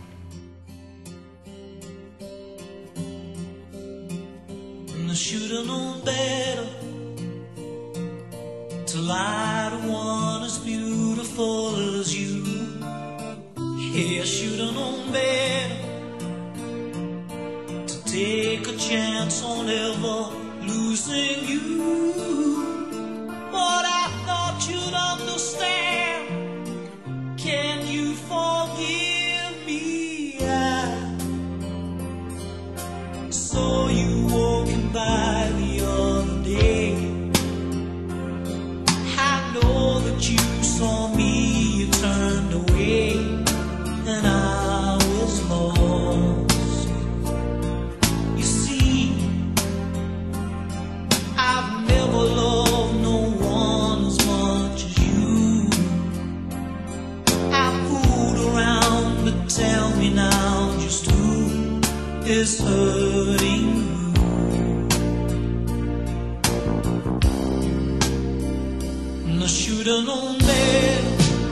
I should have known better to lie to one as beautiful as you. Yeah, I should have known better to take a chance on ever losing you. But I thought you'd understand. Can you forgive me? I saw you walking by the other day. I know that you saw me, you turned away, and I was lost. You see, I've never loved no one as much as you. I fooled around, but tell me now just who is hurting you. And I should have known better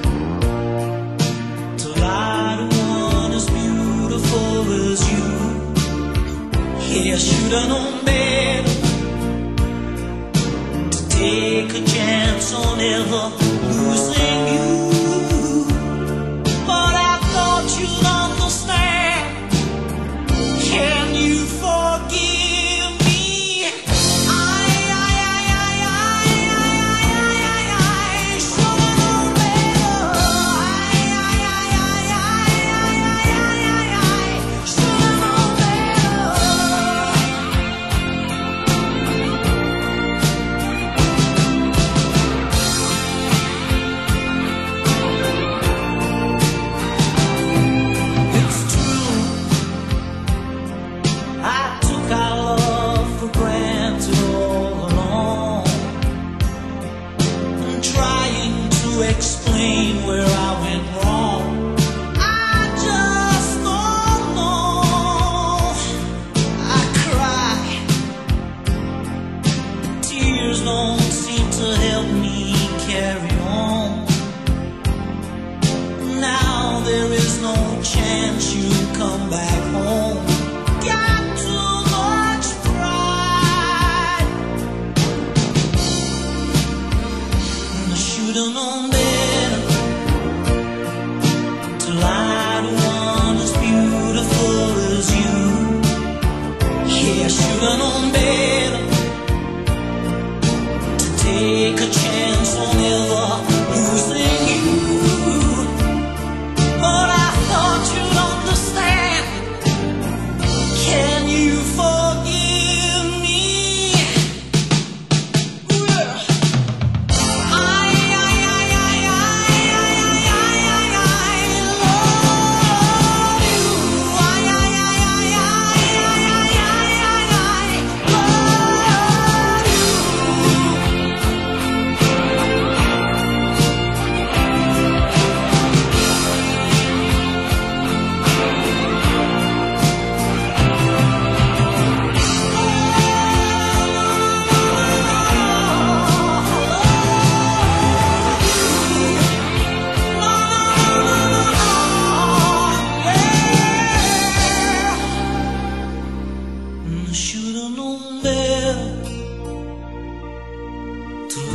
to lie to one as beautiful as you. Yeah, I should have known better to take a chance on ever losing you. But I thought you'd understand. Can you forgive me? I, I, I, I, I, I, I, I should have known better. I, I, I, I, I, I, I, I, I should have known better.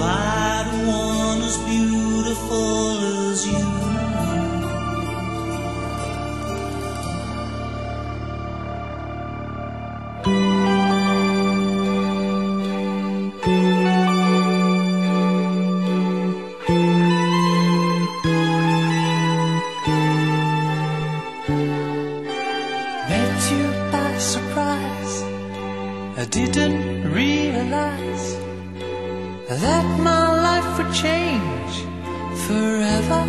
find one as beautiful as you. Met you by surprise. I didn't realize that my life would change forever.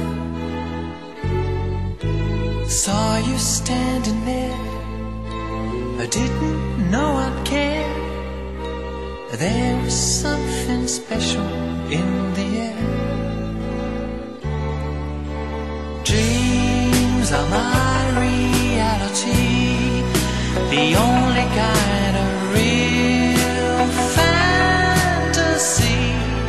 Saw you standing there, I didn't know I'd care. There was something special in the air. Dreams are my reality, the only kind of real fantasy.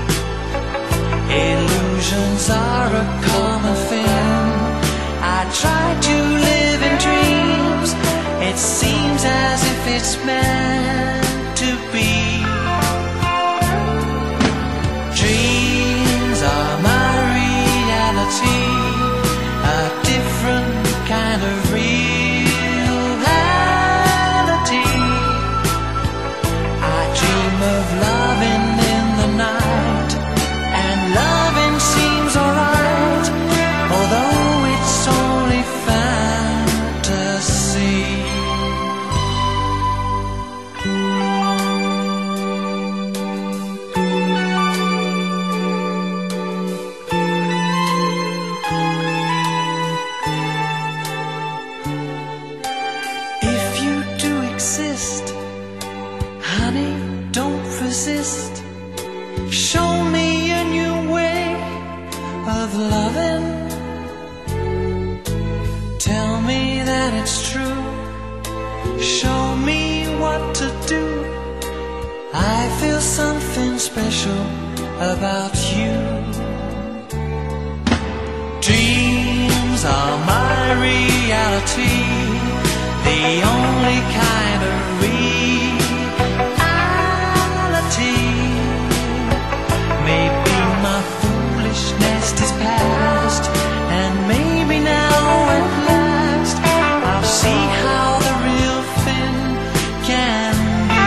Illusions are a common thing. I try to live in dreams. It seems as if it's meant to be. Dreams are my reality, a different kind of reality. I dream of loving in the night, and loving seems alright, although it's only fantasy. If you do exist, honey, don't resist. Show me a new way of loving. Tell me that it's true. Show me what to do. I feel something special about you. Dreams are my reality, the only kind of reality. Maybe my foolishness is past, and maybe now at last I'll see how the real thing can be.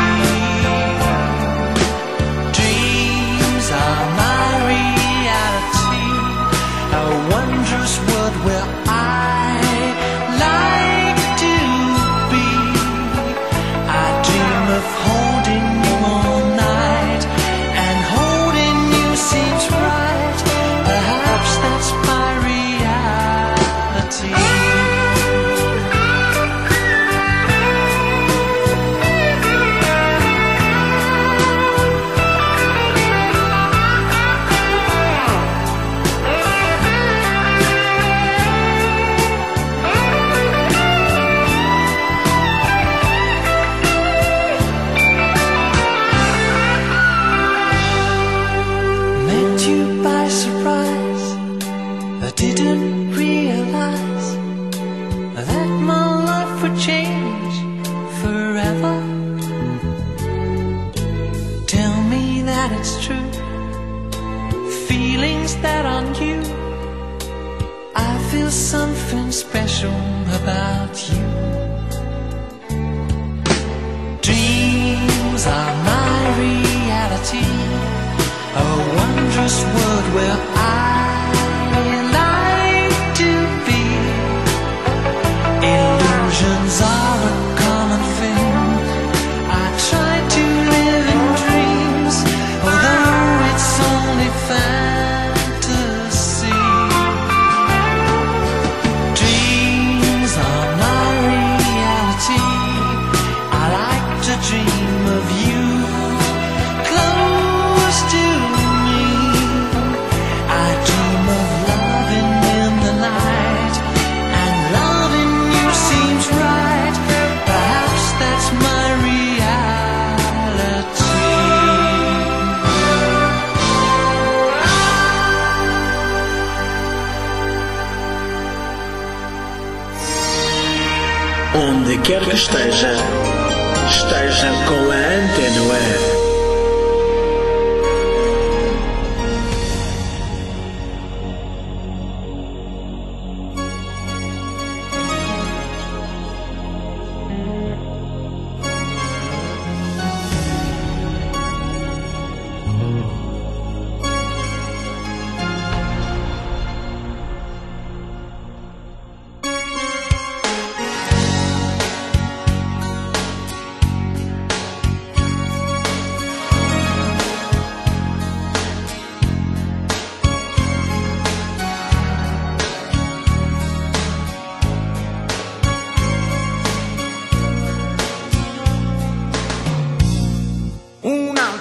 Dreams are my reality, a wondrous world where I like to be. I dream of holding you all night, and holding you seems right. Perhaps that's my reality. Met you by surprise. I didn't realize that my life would change forever. Tell me that it's true. Feelings that are new. I feel something special about you. Dreams are my reality, a wondrous world where I like to be. Illusions are a common thing. I try to live in dreams, although it's only fantasy. Dreams are my reality. I like to dream of you close to me. I dream of loving in the night, and loving you seems right. Perhaps that's my reality. Onde quer que esteja, esteja com a Antena Web.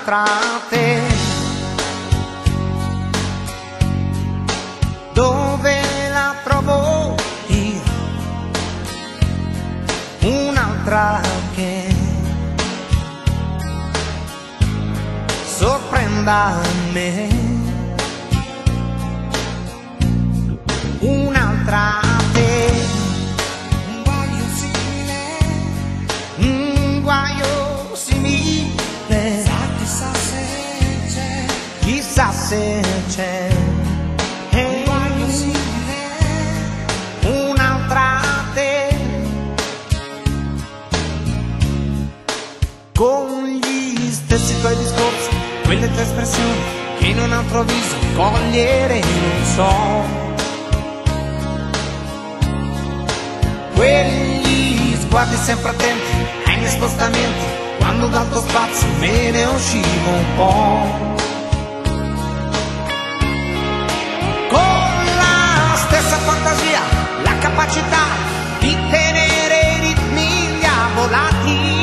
un'altra te. Dove la trovo io? Un'altra che sorprenda me. Un'altra te. Un guaio simile. Un guaio simile. Chissà se c'è. Chissà se c'è. Un guaio simile. Un'altra te. Con gli stessi tuoi discorsi, quelle tue espressioni che in un altro viso cogliere non so. Quegli sguardi sempre attenti ai miei spostamenti, quando dal tuo spazio me ne uscivo un po'. Con la stessa fantasia, la capacità di tenere i ritmi diavolati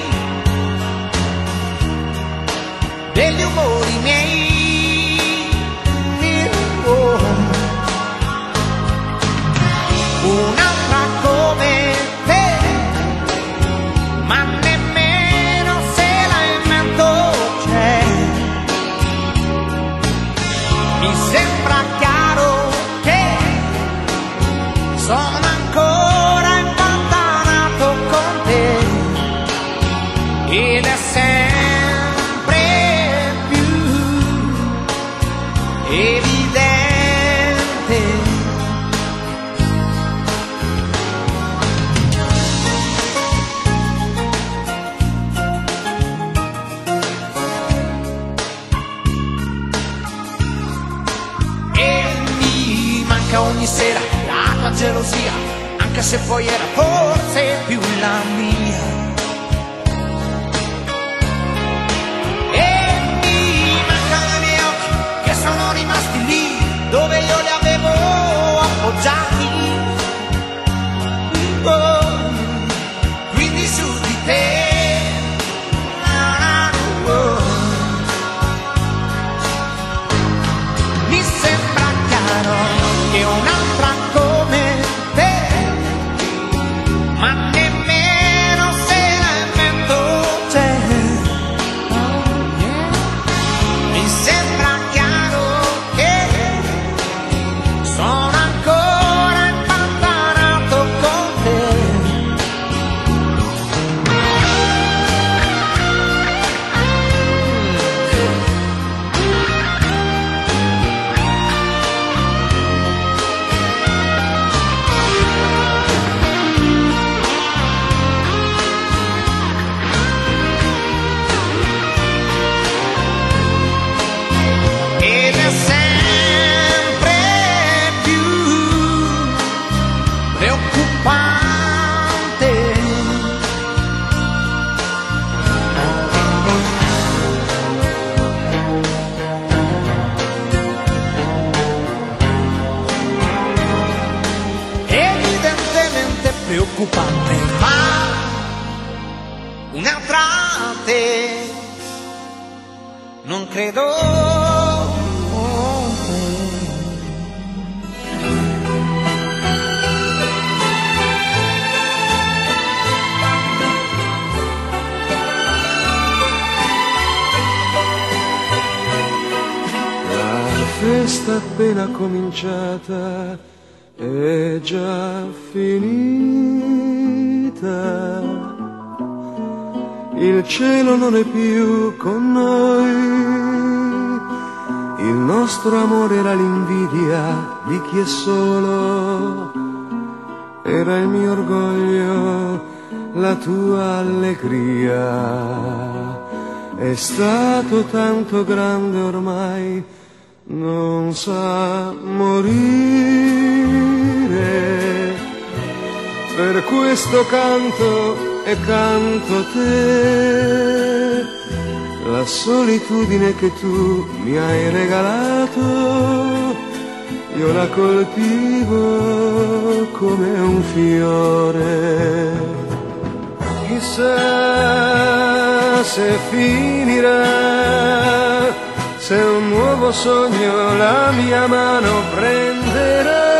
degli umori miei. Oh. Un'altra come te, ma nemmeno se la invento c'è. Mi sembra chiaro che sono ancora impantanato con te ed è sempre evidente. E mi manca ogni sera la tua gelosia, anche se poi era forse più la mia. Sono rimasti lì dove io li avevo appoggiati. Oh, quindi su di te. Oh. Mi sembra chiaro che un'altra come te, ma nemmeno se la invento c'è. Mi sembra sono ancora impantanato con te. Ed è sempre preoccupante. Evidentemente preoccupante, ma un'altra te non credo. Festa appena cominciata è già finita. Il cielo non è più con noi. Il nostro amore era l'invidia di chi è solo. Era il mio orgoglio, la tua allegria. È stato tanto grande ormai, non sa morire. Per questo canto e canto te, la solitudine che tu mi hai regalato, io la coltivo come un fiore. Chissà se finirà, se un nuovo sogno la mia mano prenderà,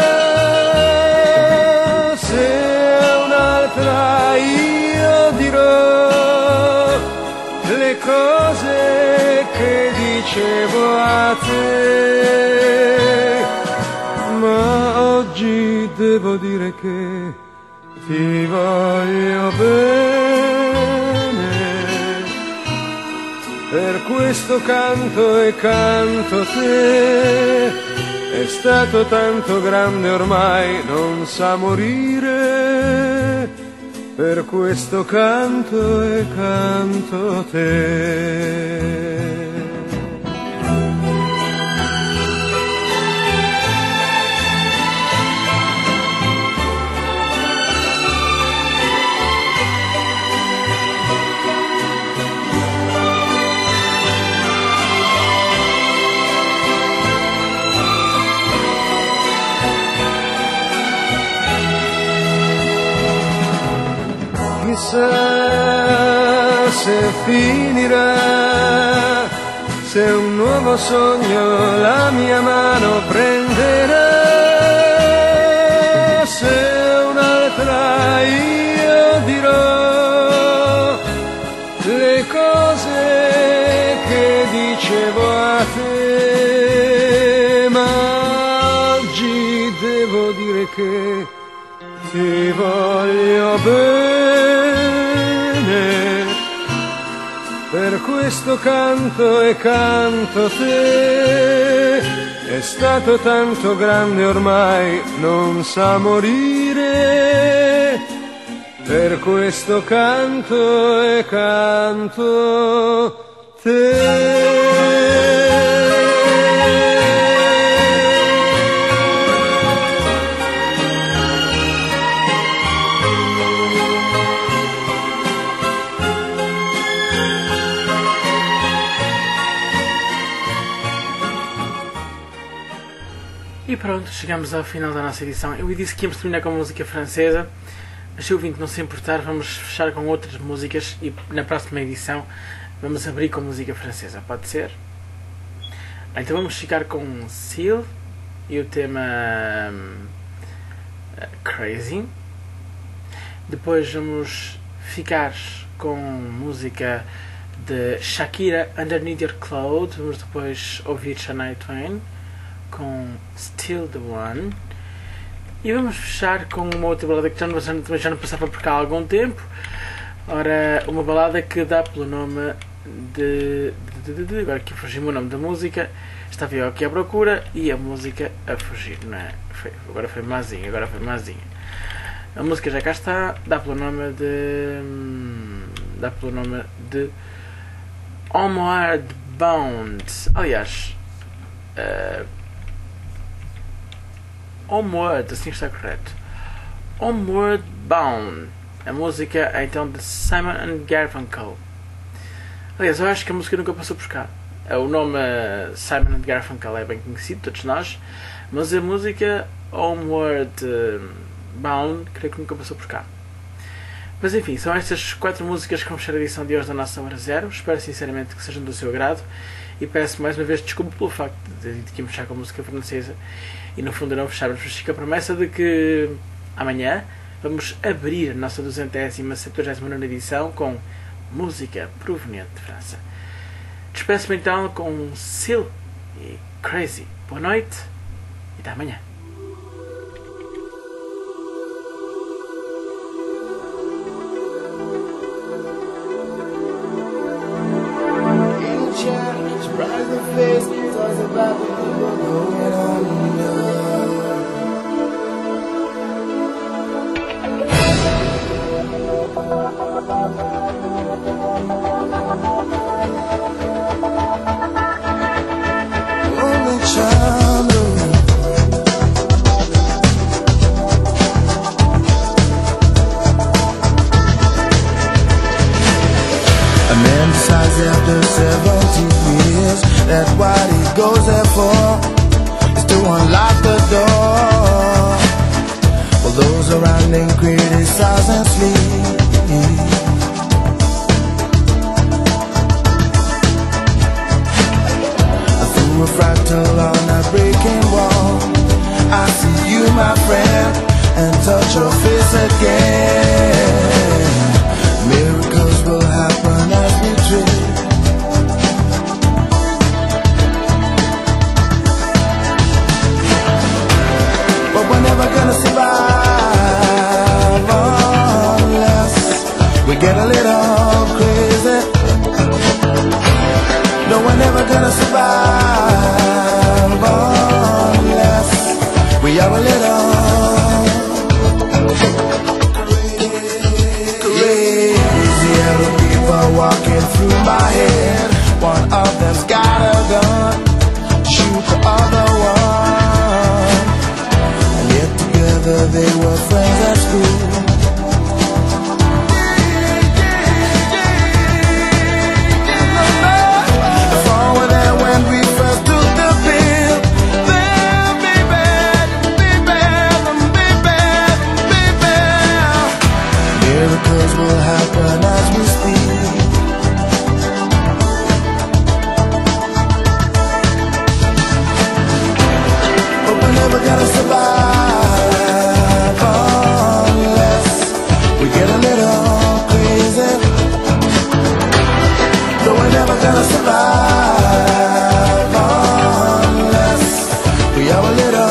se un'altra io dirò le cose che dicevo a te, ma oggi devo dire che ti voglio bene, per questo canto e canto te, è stato tanto grande ormai non sa morire, per questo canto e canto te. Chissà se finirà, se un nuovo sogno la mia mano prenderà, se un'altra io dirò le cose che dicevo a te, ma oggi devo dire che ti voglio bene, per questo canto e canto te, è stato tanto grande ormai non sa morire, per questo canto e canto te. E pronto, chegamos ao final da nossa edição. Eu disse que íamos terminar com música francesa, mas se o ouvinte não se importar, vamos fechar com outras músicas e na próxima edição vamos abrir com música francesa, pode ser? Então vamos ficar com Seal e o tema um, Crazy. Depois vamos ficar com música de Shakira, Underneath Your Clothes. Vamos depois ouvir Shania Twain com Still the One. E vamos fechar com uma outra balada que já não, já não passava por cá há algum tempo. Ora, uma balada que dá pelo nome de... de, de, de agora que fugiu o nome da música. Estava eu aqui à procura e a música a fugir, não é? Foi, agora foi mazinha, agora foi mazinha. A música já cá está, dá pelo nome de... dá pelo nome de Homeward Bound. Aliás... Uh, Homeward, assim está correto. Homeward Bound. A música é então de Simon and Garfunkel. Aliás, eu acho que a música nunca passou por cá. O nome Simon and Garfunkel é bem conhecido, todos nós. Mas a música Homeward Bound, creio que nunca passou por cá. Mas enfim, são estas quatro músicas que vamos fechar a edição de hoje da nossa Hora Zero. Espero sinceramente que sejam do seu agrado. E peço mais uma vez desculpa pelo facto de, de que íamos fechar com a música francesa e no fundo não fecharmos, mas fica a promessa de que amanhã vamos abrir a nossa duzentésima, septuagésima nona edição com música proveniente de França. Despeço-me então com Seal e Crazy. Boa noite e até amanhã. Surprise the face, talks about the people going under. Only child a man decides after seventeen years that what he goes there for is to unlock the door. While those around him criticize and sleep, get a little crazy. No, we're never gonna survive unless we are a little crazy. Little people walking through my head. One of them's got a gun, shoot the other one. And yet together they were friends at school. Will happen as we speak. But we're never gonna survive unless we get a little crazy. But we're never gonna survive unless we are a little.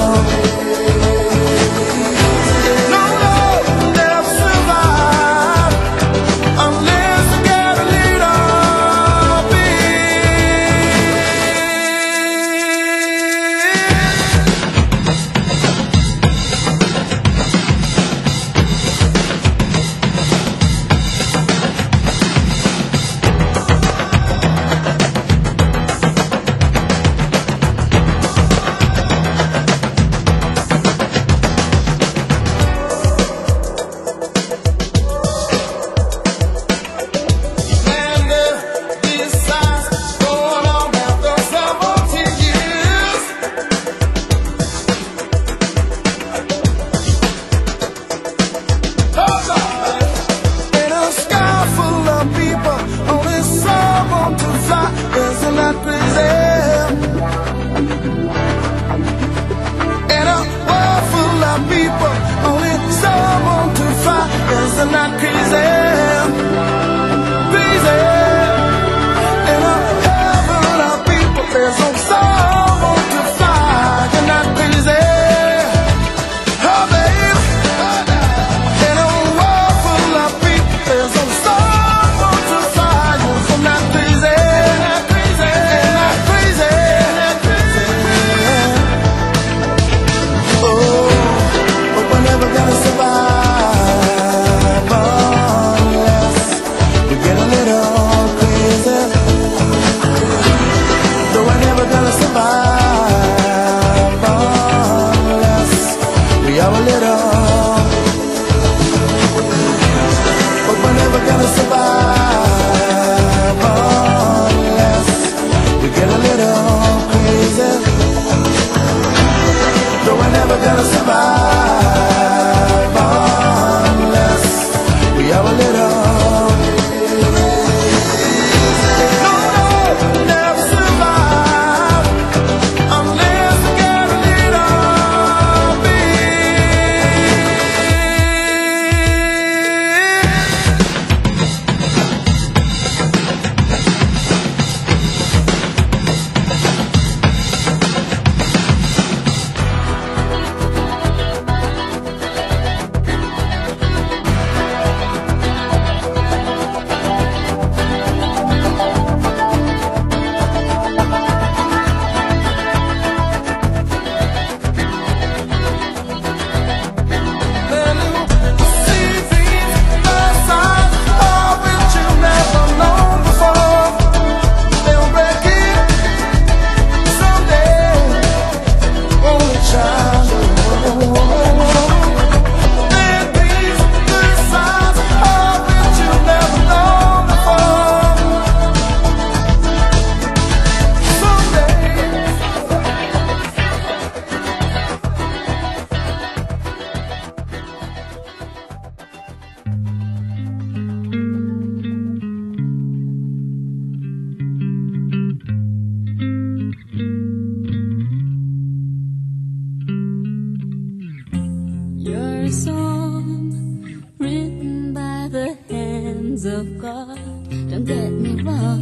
of God. Don't get me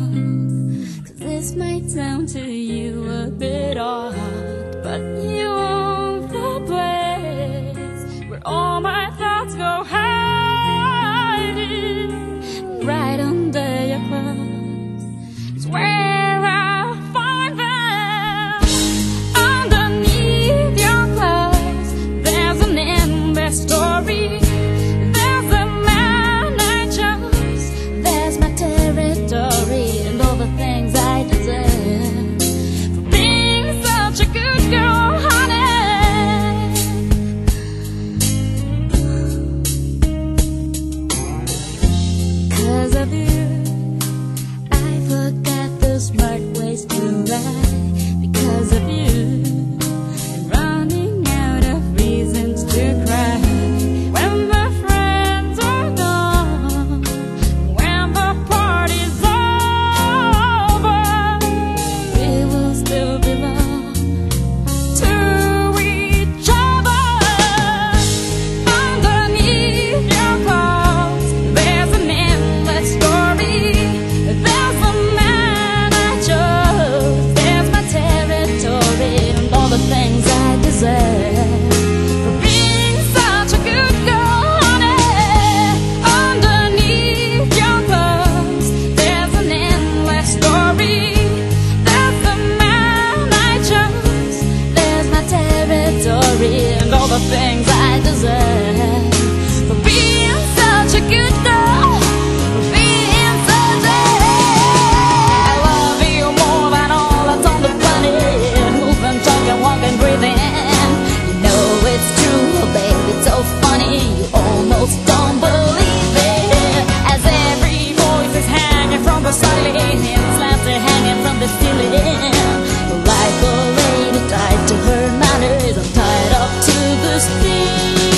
wrong, 'cause this might sound to you a bit odd, but you want the place where all my thoughts go hiding. right under your clothes. It's where I find them. Underneath your clothes, there's an endless story. There's a man I chose. There's my territory and all the things I deserve for being such a good girl, honey. 'Cause of you, I forgot the smart ways to ride. Because of you, I'm running out of reasons to cry. When the friends are gone, when the party's over, we will still belong to each other. Underneath your clothes, there's an endless story. There's a man I chose. There's my territory and all the things I deserve for being such a good girl, honey. Underneath your clothes, there's an endless story. There's the man I chose. There's my territory and all the things I deserve for being such a good girl, for being such a. I love you more than all that's on the planet. Moving, talking, walking, breathing. You know it's true, baby. It's so funny. You almost don't believe it. As every voice is hanging from the ceiling, slabs are hanging from the ceiling. Like a lady tied to her manners, I'm tied up to the steel.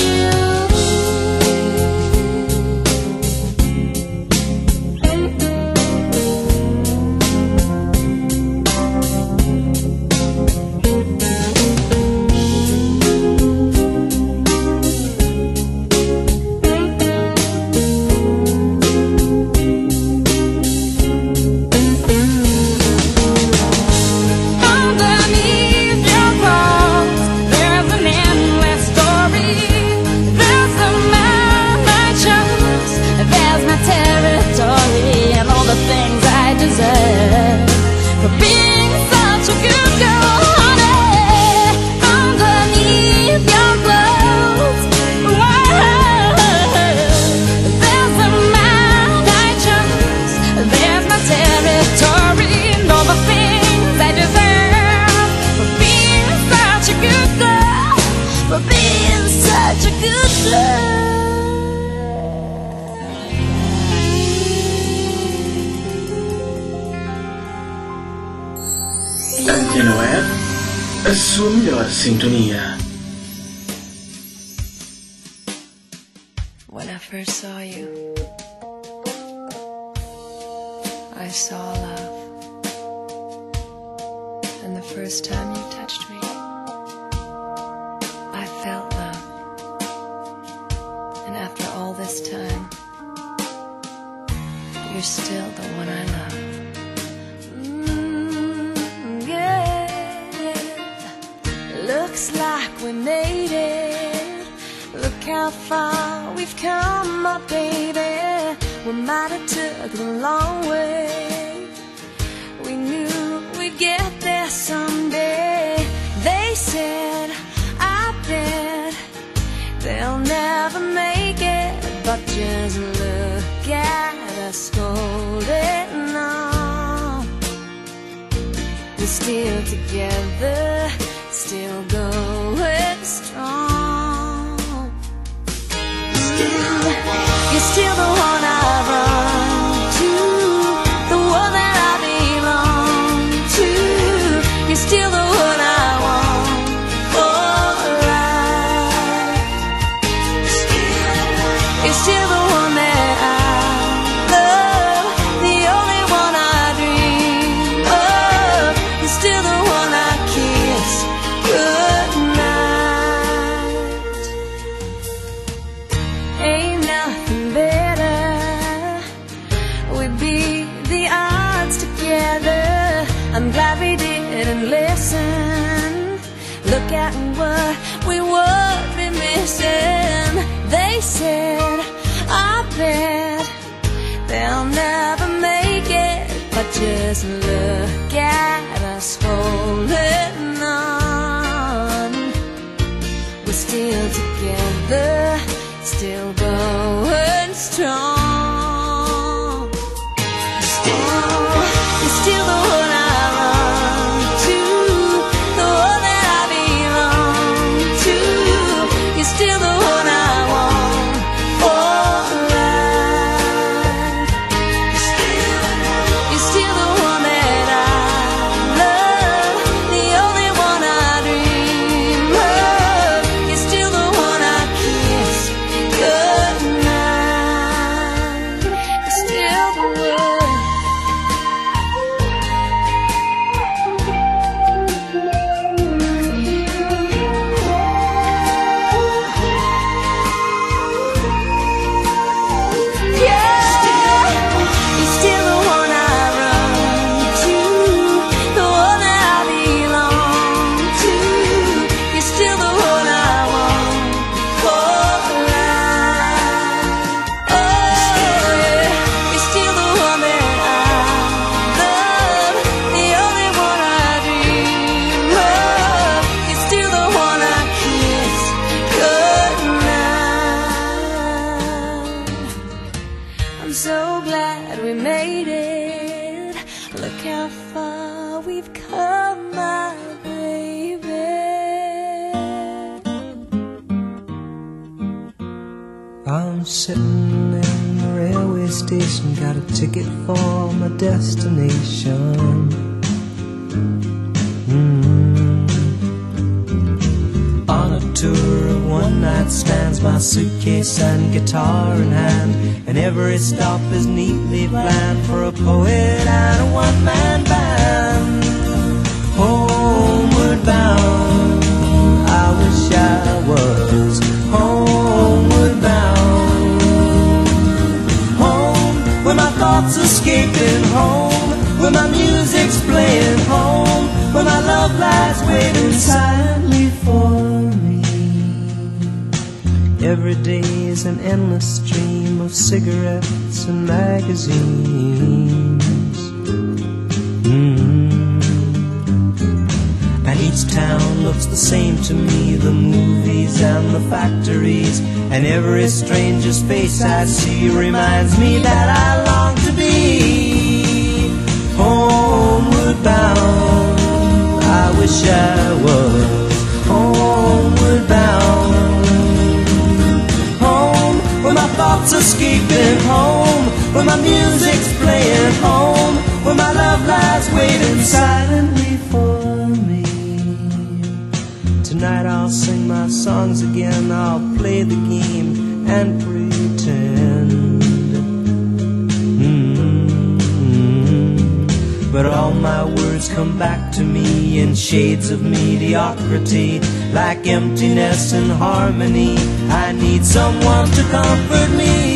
Underneath your clothes, there's an endless story. There's a man I chose. There's my territory and all the things I deserve for being such a good girl, honey. Underneath your clothes, there's a man I chose. There's my territory and all the things I deserve for being such a good girl, for being such a good girl. Antena Web, a sua melhor sintonia. When I first saw you, I saw love. And the first time you touched me, I felt love. And after all this time, you're still the one I love. Mm, yeah. Looks like we made it. Look how far we've come, my baby. We might have took the long way. We knew we'd get there someday. They said, I bet they'll never make it. But just look at us holding on. We're still together, still going strong. Still, you're still the one I run to, the one that I belong to. You're still the one I want for life. You're still the one that I love, the only one I dream of. You're still the one I kiss goodnight. Ain't nothing better. We beat the odds together. I'm glad we didn't listen. Look at what we would be missing. They said, I bet they'll never make it. But just look at us holding on. We're still together, still going strong. Still, you're still the one I run to, the one that I belong to. You're still the one I want for life. You're still the one that I love, the only one I dream of. You're still the one I kiss goodnight. You're still the one. I'm so glad we made it. Look how far we've come, my baby. I'm sitting in the railway station, got a ticket for my destination. Mm. On a tour of one night stands, my suitcase and guitar in hand, and every stop is neatly planned for a poet and a one-man band. Homeward bound, I wish I was homeward bound. Home, where my thoughts escaping, home, where my music's playing, home, where my love lies waiting silently for me. Every day is an endless stream of cigarettes and magazines. Mm. And each town looks the same to me, the movies and the factories, and every stranger's face I see reminds me that I long to be homeward bound. I wish I was homeward bound. Home, where my thoughts escaping, home, where my music's playing, home, where my love lies waiting silently for me. Tonight I'll sing my songs again, I'll play the game and pretend. Mm-hmm. But all my words come back to me in shades of mediocrity, like emptiness and harmony. I need someone to comfort me.